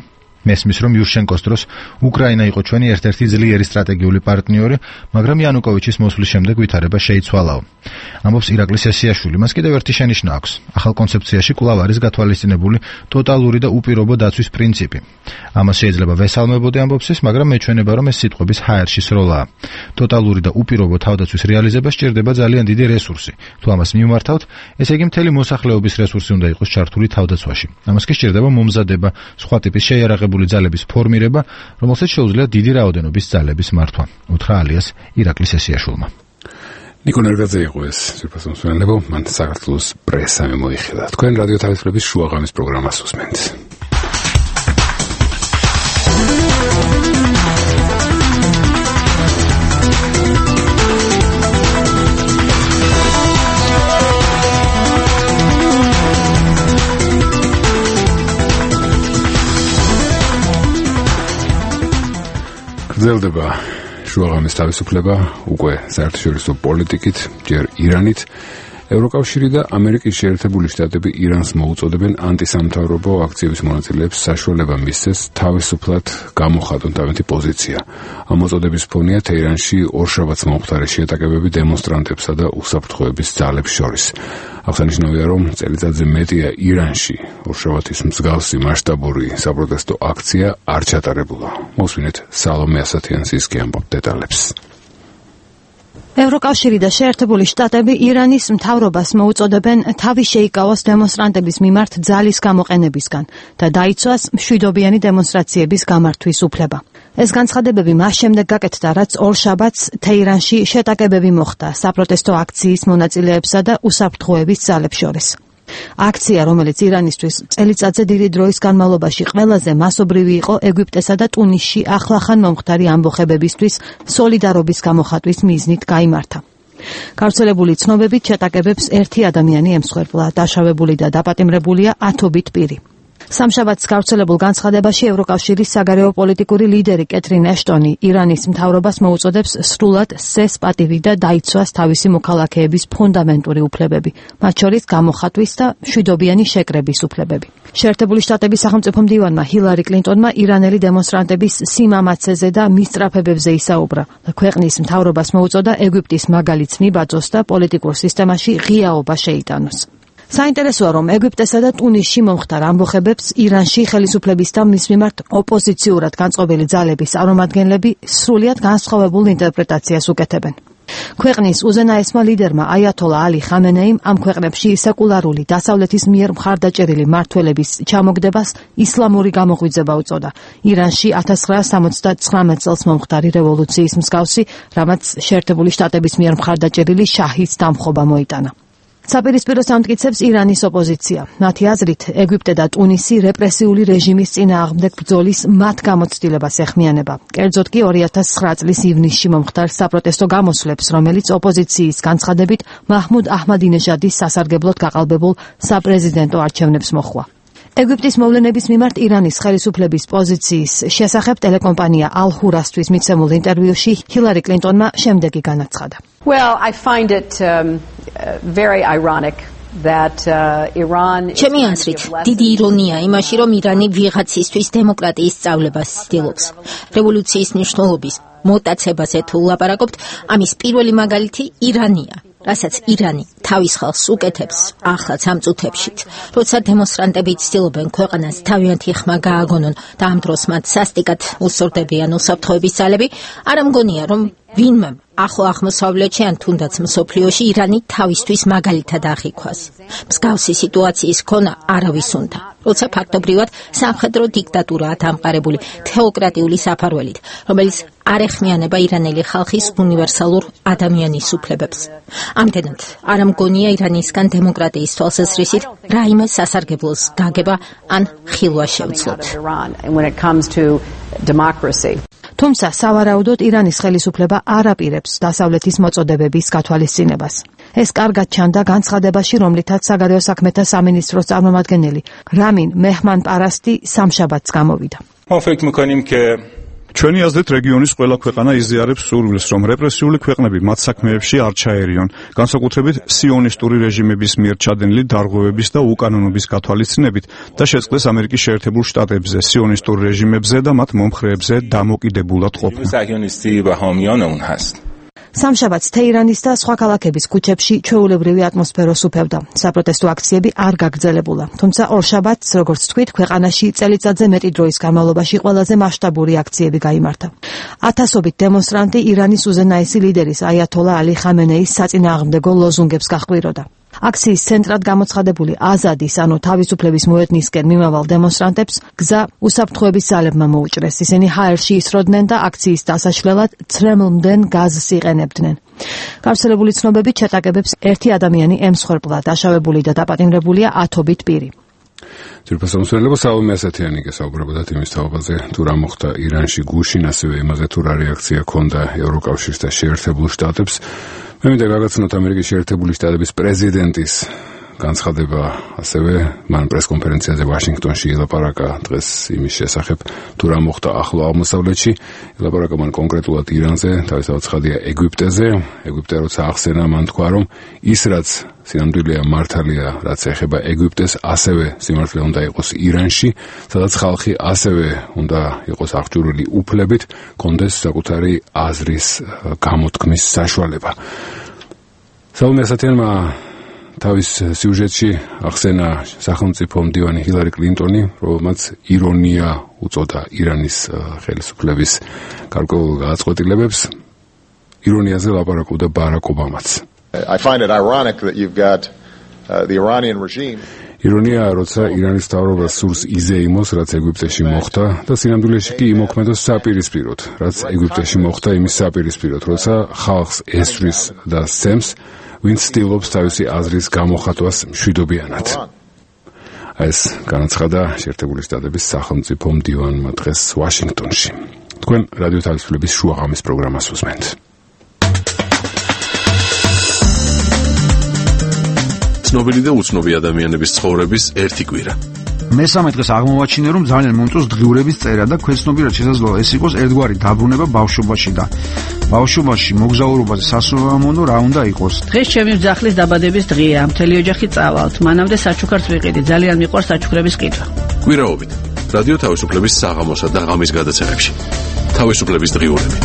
მესმის, რომ იუშენკოს დროს უკრაინა იყო ჩვენი ერთ-ერთი ძლიერი სტრატეგიული პარტნიორი, მაგრამ იანუკოვიჩის მოსვლის შემდეგ ვითარება შეიცვალაო. ამბობს ირაკლი სესიაშვილი. მას კიდევ ერთი შენიშვნა აქვს. ახალ კონცეფციაში კვლავ არის გათვალისწინებული ტოტალური და უპირობო დაცვის პრინციპი. ამას შეიძლება ვესალმებოდი, ამბობს ის, მაგრამ მეჩვენება, რომ ეს სიტყვების ჰაერშის როლაა. ტოტალური და უპირობო თავდაცვის რეალიზება სჭირდება ძალიან დიდი რესურსი. თუ ამას მიმართავთ, ესე იგი მთელი მოსახლეობის რესურსი უნდა იყოს ჩართული თავდაცვაში. ამას კი სჭირდება მომზადება, სხვა ტიპის შეიარაღებული ძალების ფორმირება, რომელსაც შეუძლია დიდი რაოდენობის ძალების მართვა. უთხრა ალიას ირაკლი სესიაშვილმა. ნიკო ნერგაძე იყო ეს სირფასო მსმენელებო, მან საქართველოს პრესა მოიხილა. თქვენ რადიო თავისუფლების შუაღამის პროგრამას უსმენთ. გრძელდება შუაღამის თავისუფლება უკვე საერთაშორისო პოლიტიკით, ჯერ ირანით. ევროკავშირი და ამერიკის შეერთებული შტატები ირანს მოუწოდებენ ანტისამთავრობო აქციების მონაწილეებს საშუალება მისცეს თავისუფლად გამოხატონ თავისი პოზიცია. ამ მოწოდების ფონია თეირანში ორშაბათს მომხდარი შეტაკებები დემონსტრანტებსა და უსაფრთხოების ძალებს შორის. აღსანიშნავია, რომ წელიწადზე მეტია ირანში ორშაბათის მსგავსი მასშტაბური საპროტესტო აქცია არ ჩატარებულა. მოსვინეთ სალომე ასათიანის კი ამბობს დეტალებს. ევროკავშირი და შეერთებული შტატები ირანის მთავრობას მოუწოდებენ თავი შეიკავოს დემონსტრანტების მიმართ ძალის გამოყენებისგან და დაიცვას მშვიდობიანი დემონსტრაციების გამართვის უფლება. ეს განცხადებები მას შემდეგ გაკეთდა, რაც ორშაბათს თეირანში შეტაკებები მოხდა საპროტესტო აქციის მონაწილეებსა და უსაფრთხოების ძალებს შორის. აქცია, რომელიც ირანისთვის წელიწადზე დიდი დროის განმავლობაში ყველაზე მასობრივი იყო ეგვიპტესა და ტუნისში ახლახან მომხდარი ამბოხებებისთვის სოლიდარობის გამოხატვის მიზნით გაიმართა. გავრცელებული ცნობებით შეტაკებებს ერთი ადამიანი ემსხვერპლა, დაშავებული და დაპატიმრებულია ათობით პირი. სამშაბათს გავრცელებულ განცხადებაში ევროკავშირის საგარეო პოლიტიკური ლიდერი კეთრინ ეშტონი ირანის მთავრობას მოუწოდებს სრულად სცეს პატივი და დაიცვას თავისი მოქალაქეების ფუნდამენტური უფლებები, მათ შორის გამოხატვის და მშვიდობიანი შეკრების უფლებები. შეერთებული შტატების სახელმწიფო მდივანმა ჰილარი კლინტონმა ირანელი დემონსტრანტების სიმამაცეზე და მისწრაფებებზე ისაუბრა. ქვეყნის მთავრობას მოუწოდა ეგვიპტის მაგალითს მიბაძოს და პოლიტიკურ სისტემაში ღიაობა შეიტანოს. საინტერესოა, რომ ეგვიპტესა და ტუნისში მომხდარ ამბოხებებს ირანში ხელისუფლების და მის მიმართ ოპოზიციურად განწყობილი ძალების წარმომადგენლები სრულიად განსხვავებულ ინტერპრეტაციას უკეთებენ. ქვეყნის უზენაესმა ლიდერმა აიათოლა ალი ხამენეიმ ამ ქვეყნებში სეკულარული დასავლეთის მიერ მხარდაჭერილი მმართველების ჩამოგდებას ისლამური გამოღვიძება უწოდა. ირანში ათას ცხრაასა სამოცდათხრამეტ წელს მომხდარი რევოლუციის მსგავსი, რამაც შეერთებული შტატების მიერ მხარდაჭერილი შაჰის დამხობა მოიტანა. საპირისპირო სამტკიცებს ირანის ოპოზიცია. მათი აზრით, ეგვიპტე და ტუნისი რეპრესიული რეჟიმის წინააღმდეგ ბრძოლის მათ გამოცდილებას ეხმიანება. კერძოდ კი ორი ათას ცხრა წლის ივნისში მომხდარ საპროტესტო გამოსვლებს, რომელიც ოპოზიციის განცხადებით მაჰმუდ აჰმადინეჟადის სასარგებლოდ გაყალბებულ საპრეზიდენტო არჩევნებს მოჰყვა. ეგვიპტის მოვლენების მიმართ ირანის ხელისუფლების პოზიციის შესახებ ტელეკომპანია ალ-ჰურასთვის მიცემულ ინტერვიუში ჰილარი კლინტონმა შემდეგი განაცხადა. Well, I find it um, very ironic that uh, Iran ჩემი აზრით, დიდი ირონია იმაში, რომ ირანი ვიღაცისთვის დემოკრატიის სწავლებას ცდილობს. რევოლუციის მნიშვნელობის მოტაცებაზე თუ ლაპარაკობთ, ამის პირველი მაგალითი ირანია. რასაც ირანი თავის ხალხს უკეთებს ახლაც ამ წუთებშიც, როცა დემონსტრანტები ცდილობენ ქვეყანას თავიანთი ხმა გააგონონ და ამ დროს მათ სასტიკად უსწორდებიან უსაფრთხოების ძალები, არ ამგონია, რომ ვინმე ახლო აღმოსავლეთში ან თუნდაც მსოფლიოში ირანი თავისთვის მაგალითად აღიქვას. მსგავსი სიტუაციის ქონა არავის უნდა, როცა ფაქტობრივად სამხედრო დიქტატურაა დამყარებული თეოკრატიული საფარველით, რომელიც არ ეხმიანება ირანელი ხალხის უნივერსალურ ადამიანის უფლებებს. ამდენად არ ამგონია ირანისგან დემოკრატიის თვალსაზრისით რაიმე სასარგებლოს გაგება ან ხილვა შევძლოთ. თუმცა სავარაუდოდ ირანის ხელისუფლება არ აპირებს დასავლეთის მოწოდებების გათვალისწინებას. ეს კარგად ჩანდა განცხადებაში, რომლითაც საგარეო საქმეთა სამინისტროს წარმომადგენელი რამინ მეჰმან პარასტი სამშაბათს გამოვიდა. ما فکر می‌کنیم که ჩვენი აზრით რეგიონის ყველა ქვეყანა იზიარებს სურვილს, რომ რეპრესიული ქვეყნები მათ საქმეებში არ ჩაერიონ, განსაკუთრებით სიონისტური რეჟიმების მიერ ჩადენილი დარღვევების და უკანონობის გათვალისწინებით და შეწყდეს ამერიკის შეერთებულ შტატებზე, სიონისტურ რეჟიმებზე და მათ მომხრეებზე დამოკიდებულად ყოფნა. სამშაბათს თეირანის და სხვა ქალაქების ქუჩებში ჩვეულებრივი ატმოსფერო სუფევდა. საპროტესტო აქციები არ გაგრძელებულა. თუმცა ორშაბათს, როგორც თქვით, ქვეყანაში წელიწადზე მეტი დროის განმავლობაში ყველაზე მასშტაბური აქციები გაიმართა. ათასობით დემონსტრანტი ირანის უზენაესი ლიდერის აიათოლა ალი ხამენეის საწინააღმდეგო ლოზუნგებს გაჰყვიროდა. აქციის ცენტრად გამოცხადებული აზადის, ანუ თავისუფლების მოედნისკენ მიმავალ დემონსტრანტებს გზა უსაფრთხოების ძალებმა მოუჭრეს. ისინი ჰაერში ისროდნენ და აქციის დასაშლელად ცრემლმდენ გაზს იყენებდნენ. გავრცელებული ცნობებით შეტაკებებს ერთი ადამიანი ემსხვერპლა, დაშავებული და დაპატიმრებულია ათობით პირი. ძირფასა მოსმენელებო, საუბრობთ ასეთიანი გესაუბრებოდათ იმის თაობაზე, თუ რა მოხდა ირანში გუშინ, ასევე იმაზე თუ რა რეაქცია ჰქონდა ევროკავშირს და შეერთებულ შტატებს. მე მინდა გაგაცნოთ ამერიკის შეერთებული შტატების პრეზიდენტის განცხადება, ასევე მან პრესკონფერენციაზე ვაშინგტონში ელაპარაკა დღეს იმის შესახებ, თუ რა მოხდა ახლო აღმოსავლეთში. ელაპარაკა მან კონკრეტულად ირანზე, თავისთავად ცხადია ეგვიპტეზე. ეგვიპტე როცა ახსენა, მან თქვა, რომ ის რაც სინამდვილეა მართალია, რაც ეხება ეგვიპტეს, ასევე სიმართლე უნდა იყოს ირანში, სადაც ხალხი ასევე უნდა იყოს აღჭურვილი უფლებით, კონდეს საკუთარი აზრის გამოთქმის საშუალება. საუბრობთ ასეთიანმა თავის სიუჟეტში ახსენა სახელმწიფო მდივანი ჰილარი კლინტონი, რომელმაც ირონია უწოდა ირანის ხელისუფლების გარკვეულ გადაწყვეტილებებს. ირონიაზე ლაპარაკობდა ბარაკ ობამაც. I find it ironic that you've got uh, the Iranian regime. ირონია, როცა ირანის მთავრობა სურს იზეიმოს, რაც ეგვიპტეში მოხდა და სინამდვილეში კი იმოქმედოს საპირისპიროდ, რაც ეგვიპტეში მოხდა იმის საპირისპიროდ, როცა ხალხს ესვრის და სცემს, ვინც ცდილობს თავისი აზრის გამოხატვას მშვიდობიანად. ეს განაცხადა შეერთებული შტატების სახელმწიფო მდივანმა დღეს ვაშინგტონში. თქვენ რადიო თავისუფლების შუაღამის პროგრამას უსმენთ. ცნობილი და უცნობი ადამიანების ცხოვრების ერთი კვირა. მესამე დღეს აღმოვაჩინე, რომ ძალიან მომწონს დღიურების წერა და ქვეცნობიერად შესაძლოა ეს იყოს ერთგვარი დაბრუნება ბავშვობაში და ბავშვობაში მოგზაურობაზე სასურველმონო რა უნდა იყოს. დღეს ჩემი ძახლის დაბადების დღეა, მთელი ოჯახი წავალთ. მანამდე საჩუქარს ვიყიდი, ძალიან მიყვარს საჩუქრების კითხვა. კვირაობით რადიო თავისუფლების საღამოსა და ღამის გადაცემებში. თავისუფლების დღიურები.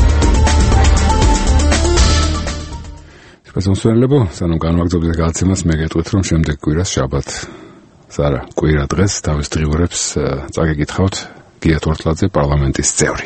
სპეციალურებო, სანამ განვაგრძობთ გადაცემას, მე გეტყვით, რომ შემდეგ კვირას შაბათ არა, კვირა დღეს თავის დღიურებს წაგეკითხავთ გია თორთლაძე, პარლამენტის წევრი.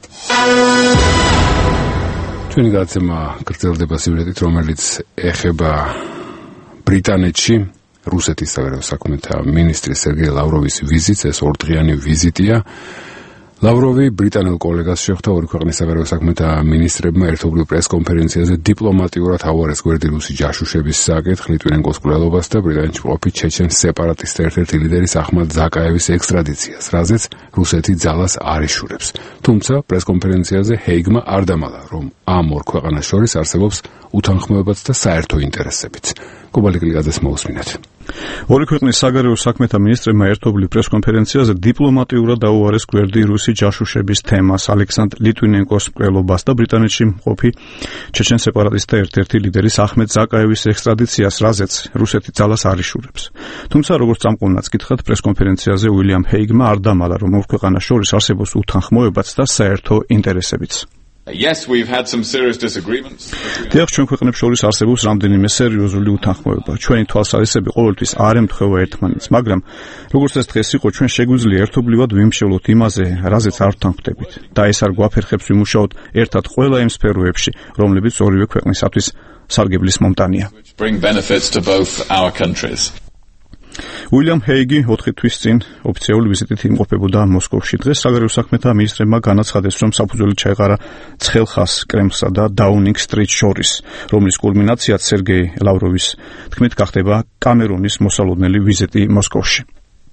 ჩვენი გადაცემა გრძელდება სიუჟეტით, რომელიც ეხება ბრიტანეთში რუსეთის საგარეო საქმეთა მინისტრის სერგეი ლავროვის ვიზიტს. ეს ორდღიანი ვიზიტია. ლავროვი ბრიტანელ კოლეგას შეხვდა ორი ქვეყნის საგარეო საქმეთა მინისტრებმა ერთობლივ პრესკონფერენციაზე დიპლომატიურად აუარეს გვერდი რუსი ჯაშუშების საკითხ, ლიტვინენკოს მკვლელობას და ბრიტანეთში მყოფი ჩეჩენ სეპარატისტთა ერთ-ერთი ლიდერის ახმად ზაკაევის ექსტრადიციას, რაზეც რუსეთი ძალას არ იშურებს. თუმცა პრესკონფერენციაზე ჰეიგმა არ დამალა, რომ ამ ორ ქვეყანას შორის არსებობს უთანხმოებაც და საერთო ინტერესებიც. კუბალი კლიკაძეს მოусმინეთ. ორი ქვეყნის საგარეო საქმეთა მინისტრებმა ერთობლივ პრესკონფერენციაზე დიპლომატიურად აუარეს გვერდი რუსი ჯაშუშების თემას, ალექსანდრ ლიტვინენკოს მკვლელობას და ბრიტანეთში მყოფი ჩეჩენ სეპარატისტთა ერთ-ერთი ლიდერის ახმედ ზაკაევის ექსტრადიციას, რაზეც რუსეთი ძალას არ იშურებს. თუმცა, როგორც წამყვანაც გითხრათ, პრესკონფერენციაზე უილიამ ჰეიგმა არ დამალა, რომ ორ ქვეყანას შორის არსებობს უთანხმოებაც და საერთო ინტერესებიც. Yes, we've had some serious disagreements. დიახ, ჩვენ ქვეყნებს შორის არსებობს რამდენიმე სერიოზული უთანხმოება. ჩვენი თვალსაზრისები ყოველთვის არ ემთხვევა ერთმანეთს, მაგრამ როგორც ეს დღეს იყო, ჩვენ შეგვიძლია ერთობლივად ვიმსჯელოთ იმაზე, რაზეც არ ვთანხმდებით. და ეს არ გვაფერხებს ვიმუშაოთ ერთად ყველა იმ სფეროებში, რომლებიც ორივე ქვეყნისათვის სარგებლის მომტანია. Bring benefits to both our countries. უილიამ ჰეიგი ოთხი თვის წინ ოფიციალური ვიზიტით იმყოფებოდა მოსკოვში. დღეს საგარეო საქმეთა მინისტრებმა განაცხადეს, რომ საფუძველი ჩაეყარა ცხელხას კრემლსა და დაუნინგ სტრიტ შორის, რომლის კულმინაციაც სერგეი ლავროვის თქმით გახდება კამერონის მოსალოდნელი ვიზიტი მოსკოვში.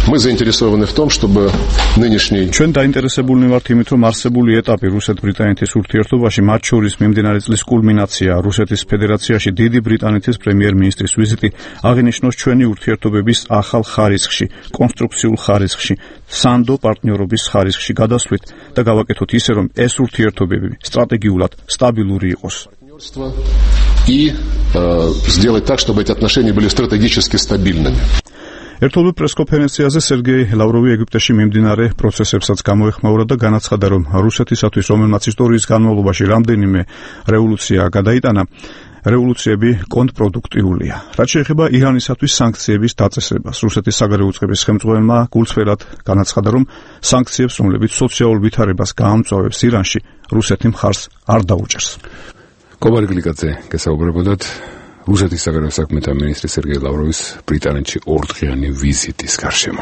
Мы заинтересованы в том, чтобы нынешний ჩვენ დაინტერესებულნი ვართ იმით, რომ არსებული ეტაპი რუსეთ-ბრიტანეთის ურთიერთობაში, მათ შორის მიმდინარე წლის კულმინაცია, რუსეთის ფედერაციაში დიდი ბრიტანეთის პრემიერ-მინისტრის ვიზიტი აღინიშნოს ჩვენი ურთიერთობების ახალ ხარისხში, კონსტრუქციულ ხარისხში, სანდო პარტნიორობის ხარისხში გადასვლით და გავაკეთოთ ისე, რომ ეს ურთიერთობები სტრატეგიულად სტაბილური იყოს. И э, сделать так, чтобы эти отношения были стратегически стабильными. ერთობლივ პრესკონფერენციაზე სერგეი ლავროვი ეგვიპტეში მიმდინარე პროცესებსაც გამოეხმაურა და განაცხადა, რომ რუსეთისათვის, რომელმაც ისტორიის განმავლობაში რამდენიმე რევოლუცია გადაიტანა, რევოლუციები კონტრპროდუქტიულია. რაც შეეხება ირანისათვის სანქციების დაწესებას, რუსეთის საგარეო უწყების ხელმძღვანელმა გულწრფელად განაცხადა, რომ სანქციებს, რომლებიც სოციალურ ვითარებას გაამწვავებს ირანში, რუსეთი მხარს არ დაუჭერს. კობარი გლიკაძე გესაუბრებოდათ რუსეთის საგარეო საქმეთა მინისტრის სერგეი ლავროვის ბრიტანეთში ორდღიანი ვიზიტის გარშემო.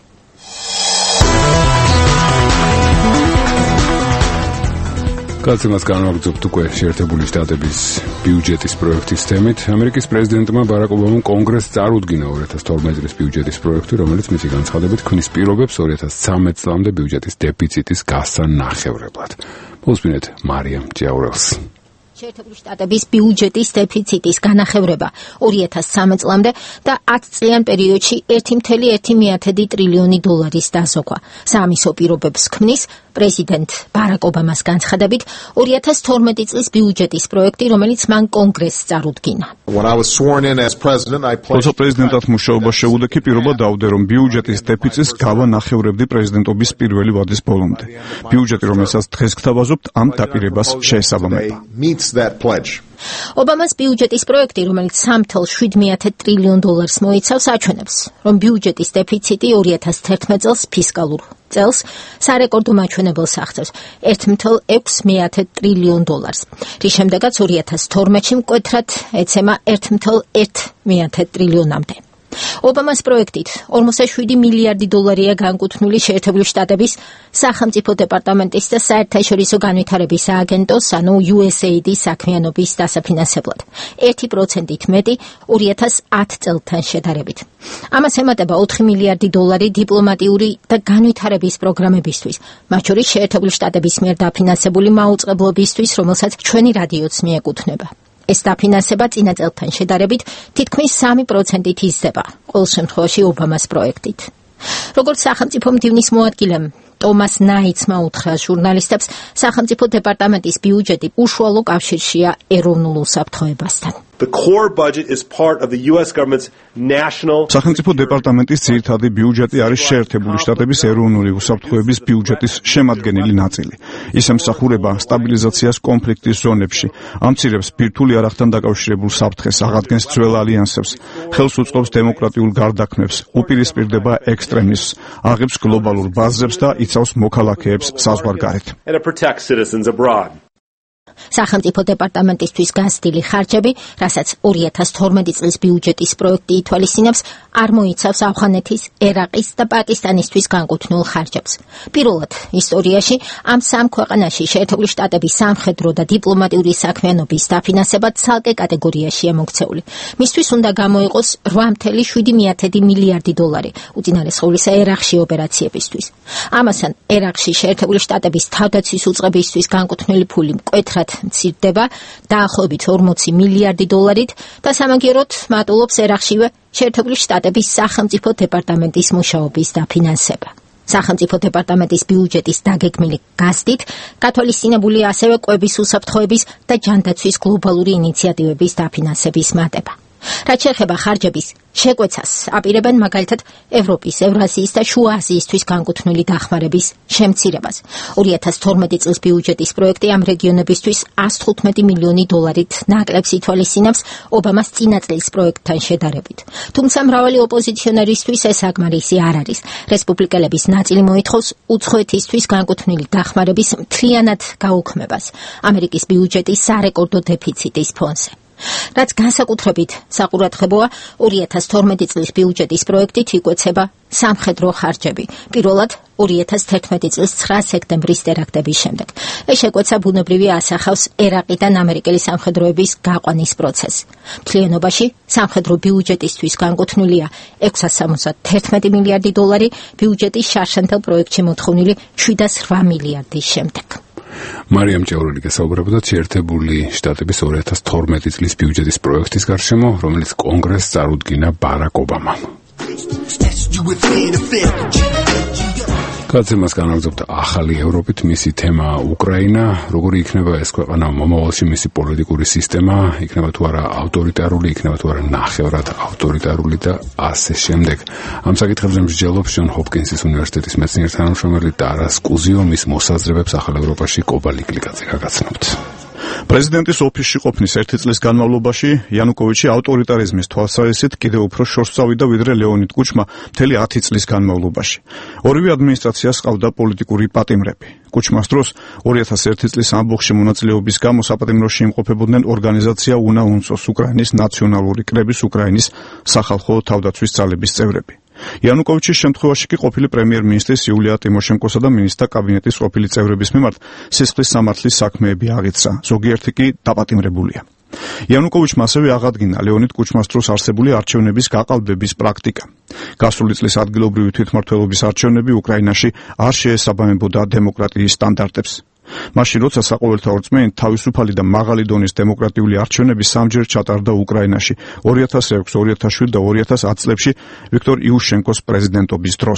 კაცმას განვაგრძობთ უკვე შეერთებული შტატების ბიუჯეტის პროექტის თემით. ამერიკის პრეზიდენტმა ბარაკ ობამამ კონგრესს წარუდგინა ორი ათას თორმეტი წლის ბიუჯეტის პროექტი, რომელიც მისი განცხადებით ქმნის პირობებს ორი ათას ცხრამეტ წლამდე ბიუჯეტის დეფიციტის გასანახევრებლად. მოსმინეთ მარიამ ჭიაურელს. შეერთებული შტატების ბიუჯეტის დეფიციტის განახევრება ორი ათას ცხრამეტ წლამდე და ათ წლიან პერიოდში ერთი წუთი ერთი ტრილიონი დოლარის დასოკვა. საამისო პირობებს ქმნის პრეზიდენტ ბარაკ ობამას განცხადებით ორი ათას თორმეტი წლის ბიუჯეტის პროექტი, რომელიც მან კონგრესს წარუდგინა. როცა პრეზიდენტად მუშაობა შეუდექი, პირობა დავდე, რომ ბიუჯეტის დეფიციტს გავანახევრებდი პრეზიდენტობის პირველი ვადის ბოლომდე. ბიუჯეტი, რომელსაც დღეს გთავაზობთ, ამ დაპირებას შეესაბამება. ობამას ბიუჯეტის პროექტი, რომელიც სამი წუთი შვიდმეტი ტრილიონ დოლარს მოიცავს, აჩვენებს, რომ ბიუჯეტის დეფიციტი ორი ათას თერთმეტ წელს ფისკალურ წელს სარეკორდო მაჩვენებელს აღწევს ერთი წუთი ექვსმეტი ტრილიონ დოლარს, რის შემდეგაც ორი ათას თორმეტში მკვეთრად ეცემა ერთი წუთი ერთი ტრილიონამდე. ობამას პროექტით ორმოცდაშვიდი მილიარდი დოლარია განკუთვნილი შეერთებული შტატების სახელმწიფო დეპარტამენტის და საერთაშორისო განვითარების სააგენტოს, ანუ იუ ეს ეი დი საქმიანობის დასაფინანსებლად. ერთი პროცენტით მეტი ორი ათას ათ წელთან შედარებით. ამას ემატება ოთხი მილიარდი დოლარი დიპლომატიური და განვითარების პროგრამებისთვის, მათ შორის შეერთებული შტატების მიერ დაფინანსებული მაუწყებლობისთვის, რომელსაც ჩვენი რადიოც მიეკუთვნება. ეს დაფინანსება წინა წელთან შედარებით თითქმის სამი პროცენტით იზრდება, ყოველ შემთხვევაში ობამას პროექტით. როგორც სახელმწიფო მდივნის მოადგილემ ტომას ნაიცმა უთხრა ჟურნალისტებს, სახელმწიფო დეპარტამენტის ბიუჯეტი უშუალო კავშირშია ეროვნულ უსაფრთხოებასთან. The core budget is part of the U S government's national სახელმწიფო დეპარტამენტის ძირითადი ბიუჯეტი არის შეერთებული შტატების ეროვნული უსაფრთხოების ბიუჯეტის შემადგენელი ნაწილი. ის ემსახურება სტაბილიზაციას კონფლიქტის ზონებში, ამცირებს ბირთვული არახთან დაკავშირებულ საფრთხეს, აღადგენს ძველ ალიანსებს, ხელს უწყობს დემოკრატიულ გარდაქმნებს, უპირისპირდება ექსტრემიზმს, აღებს გლობალურ ბაზრებს და იცავს მოქალაქეებს საზღვარგარეთ. and it protects citizens abroad. სახელმწიფო დეპარტამენტისთვის გასდილი ხარჯები, რასაც ორი ათას თორმეტი წლის ბიუჯეტის პროექტი ითვალისწინებს, არ მოიცავს ავღანეთის, ერაყის და პაკისტანისთვის განკუთვნილ ხარჯებს. პირველად ისტორიაში ამ სამ ქვეყანაში შეერთებული შტატების სამხედრო და დიპლომატიური საქმიანობის დაფინანსება ცალკე კატეგორიაშია მოქცეული. მისთვის უნდა გამოიყოს რვა წუთი შვიდი მილიარდი დოლარი, უწინარესყოვლისა ერაყში ოპერაციებისთვის. ამასთან ერაყში შეერთებული შტატების თავდაცვის უწყებისთვის განკუთვნილი ფული მკვეთრად მცირდება დაახლოებით ორმოცი მილიარდი დოლარით და სამაგიეროდ მატულობს ერაყშივე შეერთებული შტატების სახელმწიფო დეპარტამენტის მუშაობის დაფინანსება. სახელმწიფო დეპარტამენტის ბიუჯეტის დაგეგმილი გასდით გათვალისწინებულია ასევე კვების უსაფრთხოების და ჯანდაცვის გლობალური ინიციატივების დაფინანსების მატება. რაც შეეხება ხარჯების შეკვეცას, აპირებენ მაგალითად ევროპის, ევრაზიის და შუა აზიისთვის განკუთვნილი დახმარების შემცირებას. ორი ათას თორმეტი წლის ბიუჯეტის პროექტი ამ რეგიონებისთვის ას თხუთმეტი მილიონი დოლარით ნაკლებს ითვალისწინებს ობამას წინა წლის პროექტთან შედარებით. თუმცა მრავალი ოპოზიციონერისთვის ეს საკმარისი არ არის. რესპუბლიკელების ნაწილი მოითხოვს უცხოეთისთვის განკუთვნილი დახმარების მთლიანად გაუქმებას ამერიკის ბიუჯეტის სარეკორდო დეფიციტის ფონზე. რაც განსაკუთრებით საყურადღებოა, ორი ათას თორმეტი წლის ბიუჯეტის პროექტით იკვეცება სამხედრო ხარჯები. პირველად ორი ათას თერთმეტი წლის ცხრა სექტემბრის ტერაქტების შემდეგ. ეს შეკვეცა ბუნებრივი ასახავს ერაყიდან ამერიკელი სამხედროების გაყვანის პროცესს. მთლიანობაში სამხედრო ბიუჯეტისთვის განკუთვნილია ექვსას სამოცდათერთმეტი მილიარდი დოლარი, ბიუჯეტის შარშანთელ პროექტში მოთხოვნილი შვიდას რვა მილიარდის შემდეგ. მარიამ ჭეურელი გესაუბრებოდა შეერთებული შტატების ორი ათას თორმეტი წლის ბიუჯეტის პროექტის გარშემო, რომელიც კონგრესს წარუდგინა ბარაკ ობამამ. გადაცემას განაგრძობდა ახალი ევროპით, მისი თემა უკრაინა, როგორი იქნება ეს ქვეყანა მომავალში, მისი პოლიტიკური სისტემა, იქნება თუ არა ავტორიტარული, იქნება თუ არა ნახევრად ავტორიტარული და ასე შემდეგ. ამ საკითხებზე მსჯელობს ჯონ ჰოპკინსის უნივერსიტეტის მეცნიერ თანამშრომელი ტარას კუზიო, მის მოსაზრებებს ახალ ევროპაში კობა ლიკლიკაძე გაგაცნობთ. პრეზიდენტის ოფისში ყოფნის ერთი წლის განმავლობაში იანუკოვიჩი ავტორიტარიზმის თვალსაზრისით კიდევ უფრო შორს წავიდა ვიდრე ლეონიდ კუჩმა მთელი ათი წლის განმავლობაში. ორივე ადმინისტრაციას ჰყავდა პოლიტიკური პატიმრები. კუჩმას დროს ორი ათას ერთი წლის ამბოხში მონაწილეობის გამო საპატიმროში იმყოფებოდნენ ორგანიზაცია უნა უნცოს, უკრაინის ნაციონალური კრების, უკრაინის სახალხო თავდაცვის ძალების წევრები. იანუკოვიჩის შემთხვევაში კი ყოფილი პრემიერ-მინისტრის იულია ტიმოშენკოსა და მინისტრთა კაბინეტის ყოფილი წევრების მიმართ სისხლის სამართლის საქმეები აღიძრა, ზოგიერთი კი დაპატიმრებულია. იანუკოვიჩმა ასევე აღადგინა ლეონიდ კუჩმას დროს არსებული არჩევნების გაყალბების პრაქტიკა. გასული წლის ადგილობრივი თვითმმართველობის არჩევნები უკრაინაში არ შეესაბამებოდა დემოკრატიის სტანდარტებს. მაშინ როცა საყოველთაო რწმენით თავისუფალი და მაღალი დონის დემოკრატიული არჩევნები სამჯერ ჩატარდა უკრაინაში ორი ათას ექვსი, ორი ათას შვიდი და ორი ათას ათი წლებში ვიქტორ იუშენკოს პრეზიდენტობის დროს.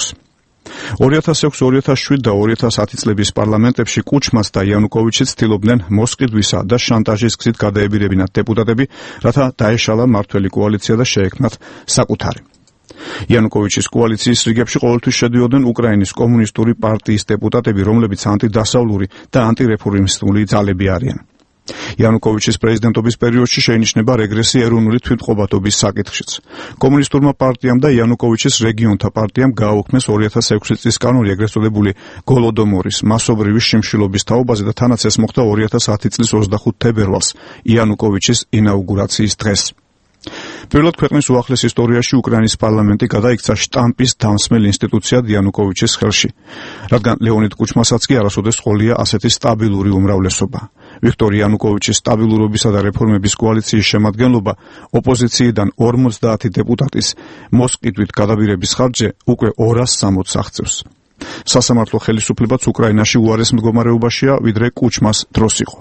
ორი ათას ექვსი, ორი ათას შვიდი და ორი ათას ათი წლების პარლამენტებში კუჩმას და იანუკოვიჩიც ცდილობდნენ მოსყიდვისა და შანტაჟის გზით გადაებირებინათ დეპუტატები, რათა დაეშალა მართველი კოალიცია და შეექმნათ საკუთარი. იანუკოვიჩის კოალიციის რიგებში ყოველთვის შედიოდნენ უკრაინის კომუნისტური პარტიის დეპუტატები, რომლებიც ანტიდასავლური და ანტირეფორმისტული ძალები არიან. იანუკოვიჩის პრეზიდენტობის პერიოდში შეინიშნება რეგრესია ეროვნული თვითმყოფადობის საკითხშიც. კომუნისტურმა პარტიამ და იანუკოვიჩის რეგიონთა პარტიამ გააუქმეს ორი ათას ექვსი წლის კანონი, ეგრეთ წოდებული გოლოდომორის მასობრივი შიმშილობის თაობაზე და თანაც ეს მოხდა ორი ათას ათი წლის ოცდახუთი თებერვალს, იანუკოვიჩის ინაუგურაციის დღეს. პირველად ქვეყნის უახლეს ისტორიაში უკრაინის პარლამენტი გადაიქცა შტამპის დამსმელ ინსტიტუციად იანუკოვიჩის ხელში, რადგან ლეონიდ კუჩმასაც კი არასოდეს ჰყოლია ასეთი სტაბილური უმრავლესობა. ვიქტორ იანუკოვიჩის სტაბილურობისა და რეფორმების კოალიციის შემადგენლობა ოპოზიციიდან ორმოცდაათი დეპუტატის მოსყიდვით გადაბირების ხარჯზე უკვე ორას სამოცს აღწევს. სასამართლო ხელისუფლებაც უკრაინაში უარეს მდგომარეობაშია, ვიდრე კუჩმას დროს იყო.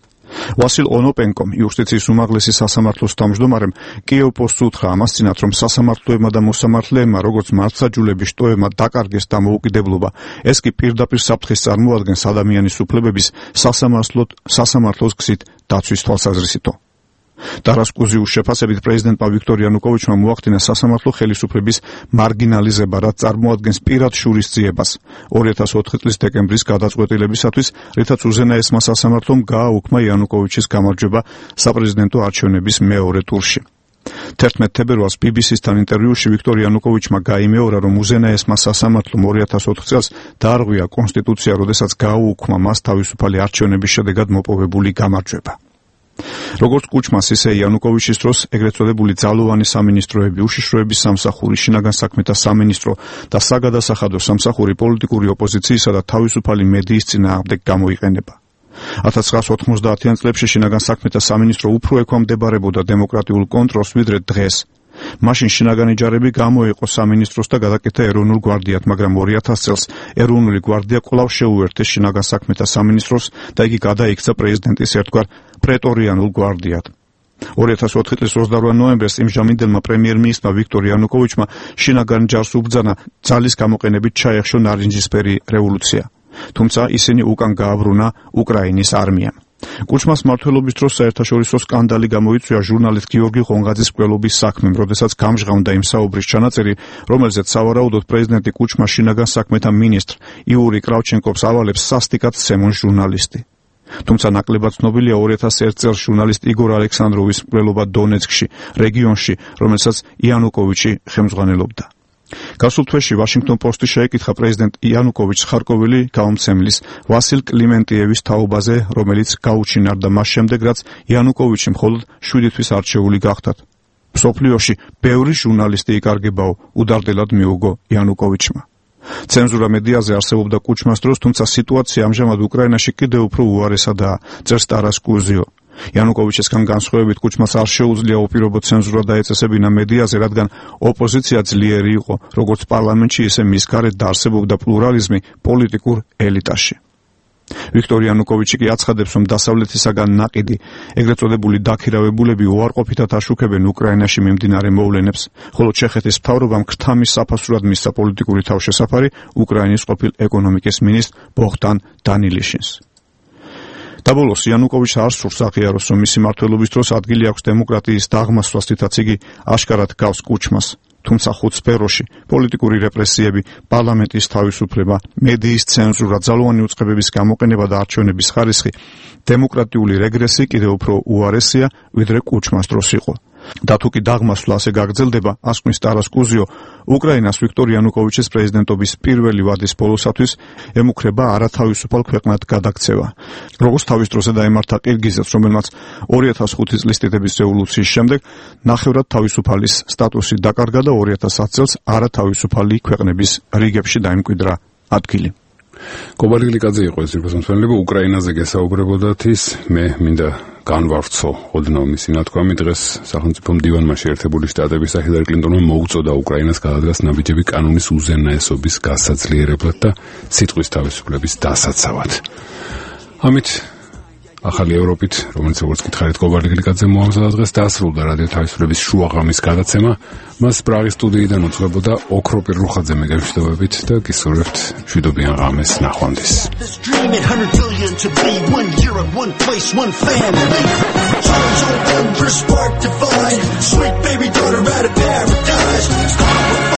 ვასილ ონოპენკომ, იუსტიციის უმაღლესი სასამართლოს თავმჯდომარემ, კიევ-პოსტს უთხრა ამას წინათ, რომ სასამართლოებმა და მოსამართლეებმა, როგორც მართლმსაჯულების შტოებმა დაკარგეს დამოუკიდებლობა, ეს კი პირდაპირ საფრთხეს წარმოადგენს ადამიანის უფლებების სასამართლოს გზით დაცვის თვალსაზრისითო. ტარას კუზიუს შეფასებით პრეზიდენტმა ვიქტორ იანუკოვიჩმა მოახდინა სასამართლო ხელისუფლების მარგინალიზება, რაც წარმოადგენს პირად შურისძიებას ორი ათას ოთხი წლის დეკემბრის გადაწყვეტილებისათვის, რითაც უზენაესმა სასამართლომ გააუქმა იანუკოვიჩის გამარჯვება საპრეზიდენტო არჩევნების მეორე ტურში. თერთმეტ თებერვალს ბი ბი სის-თან ინტერვიუში ვიქტორ იანუკოვიჩმა გაიმეორა, რომ უზენაესმა სასამართლომ ორი ათას ოთხ წელს დაარღვია კონსტიტუცია, როდესაც გააუქმა მას თავისუფალი არჩევნების შედეგად მოპოვებული გამარჯვება. როგორც კუჩმას, ისე იანუკოვიჩის დროს ეგრეთ წოდებული ძალოვანი სამინისტროები, უშიშროების სამსახური, შინაგან საქმეთა სამინისტრო და საგადასახადო სამსახური პოლიტიკური ოპოზიციისა და თავისუფალი მედიის წინააღმდეგ გამოიყენება. ათას ცხრაას ოთხმოცდაათიან წლებში შინაგან საქმეთა სამინისტრო უფრო ექვემდებარებოდა დემოკრატიულ კონტროლს ვიდრე დღეს. მაშინ შინაგანი ჯარები გამოიყო სამინისტროს და გადაკეთა ეროვნულ გვარდიად, მაგრამ ორი ათას წელს ეროვნული გვარდია კვლავ შეუერთეს შინაგან საქმეთა სამინისტროს და იგი გადაიქცა პრეზიდენტის ერთგვარ პრეტორიანულ გვარდიად. ორი ათას ოთხი წლის ოცდარვა ნოემბერს იმჟამინდელმა პრემიერ-მინისტრმა ვიქტორ იანუკოვიჩმა შინაგან ჯარს უბრძანა ძალის გამოყენებით ჩაეხშო ნარინჯისფერი რევოლუცია. თუმცა ისინი უკან გააბრუნა უკრაინის არმიამ. კუჩმას მმართველობის დროს საერთაშორისო სკანდალი გამოიწვია ჟურნალისტ გიორგი ღონღაძის მკვლელობის საქმემ, როდესაც გამჟღავნდა იმ საუბრის ჩანაწერი, რომელზეც სავარაუდოდ პრეზიდენტი კუჩმა შინაგან საქმეთა მინისტრ იური კრავჩენკოს ავალებს სასტიკად სცემონ ჟურნალისტი. თუმცა ნაკლებად ცნობილია ორი ათას ერთ წელს ჟურნალისტ იგორ ალექსანდროვის მკვლელობა დონეცკში, რეგიონში, რომელსაც იანუკოვიჩი ხელმძღვანელობდა. გასულ თვეში ვაშინგტონ პოსტი შეეკითხა პრეზიდენტ იანუკოვიჩს ხარკოველი გაუმცემლის ვასილ კლიმენტიევის თაობაზე, რომელიც გაუჩინარდა მას შემდეგ, რაც იანუკოვიჩი მხოლოდ შვიდი თვის არჩეული გახდათ. მსოფლიოში ბევრი ჟურნალისტი იკარგებაო, უდარდელად მიუგო იანუკოვიჩმა. ცენზურა მედიაზე არსებობდა კუჩმას დროს, თუმცა სიტუაცია ამჟამად უკრაინაში კიდევ უფრო უარესადაა, წერს ტარას კუზიო. იანუკოვიჩისგან განსხვავებით კუჩმას არ შეუძლია უპირობო ცენზურა დაეწესებინა მედიაზე, რადგან ოპოზიცია ძლიერი იყო, როგორც პარლამენტში, ისე მის გარეთ დაარსებობდა პლურალიზმი პოლიტიკურ ელიტაში. ვიქტორ იანუკოვიჩი კი აცხადებს, რომ დასავლეთისაგან ნაყიდი, ეგრეთ წოდებული დაქირავებულები უარყოფითად აშუქებენ უკრაინაში მიმდინარე მოვლენებს, ხოლო ჩეხეთის მთავრობამ ქრთამის საფასურად მისცა პოლიტიკური თავშესაფარი უკრაინის ყოფილ ეკონომიკის მინისტრ ბოგდან დანილიშინს. დაბოლოს იანუკოვიჩს არ სურს აღიაროს, რომ მისი მმართველობის დროს ადგილი აქვს დემოკრატიის დაღმასვას, თითაც იგი აშკარად გავს კუჩმას. თუმცა ხუთ სფეროში პოლიტიკური რეპრესიები, პარლამენტის თავისუფლება, მედიის ცენზურა, ძალოვანი უწყებების გამოყენება და არჩევნების ხარისხი, დემოკრატიული რეგრესი კიდევ უფრო უარესია, ვიდრე კუჩმას დროს იყო. და თუ კი დაღმასვლა ასე გაგრძელდება, ასკვნის ტარას კუზიო, უკრაინას ვიქტორ იანუკოვიჩის პრეზიდენტობის პირველი ვადის ბოლოსათვის ემუქრება არათავისუფალ ქვეყნად გადაქცევა. როგორც თავის დროზე დაემართა ყირგიზეთს, რომელმაც ორი ათას ხუთი წლის ტიტების რევოლუციის შემდეგ ნახევრად თავისუფალის სტატუსი დაკარგა და ორი ათას ათი წელს არათავისუფალი ქვეყნების რიგებში დაიმკვიდრა ადგილი. კობალი გლიკაძე იყო ეს რიგოსმცველები, უკრაინაზე გესაუბრებოდათ ის, მე მინდა განვავრცო ოდნავ მისი ნათქვამი. დღეს სახელმწიფო მდივანმა შეერთებული შტატების და ჰილარი კლინტონმა მოუწოდა უკრაინას გადადგას ნაბიჯები კანონის უზენაესობის გასაძლიერებლად და სიტყვის თავისუფლების დასაცავად. ამით ახალი ევროპით, რომელიც როგორც გითხარით კობალი გლიკაძე მოამზადა დღეს, დასრულდა რადიო თავისუფლების შუაღამის გადაცემა. მას პრაღის სტუდიიდან უძღვებოდა ოქროპირ რუხაძე მეგეშტობებით და გისურვებთ მშვიდობიან ღამეს ნახვამდის. Sweet baby daughter out of paradise.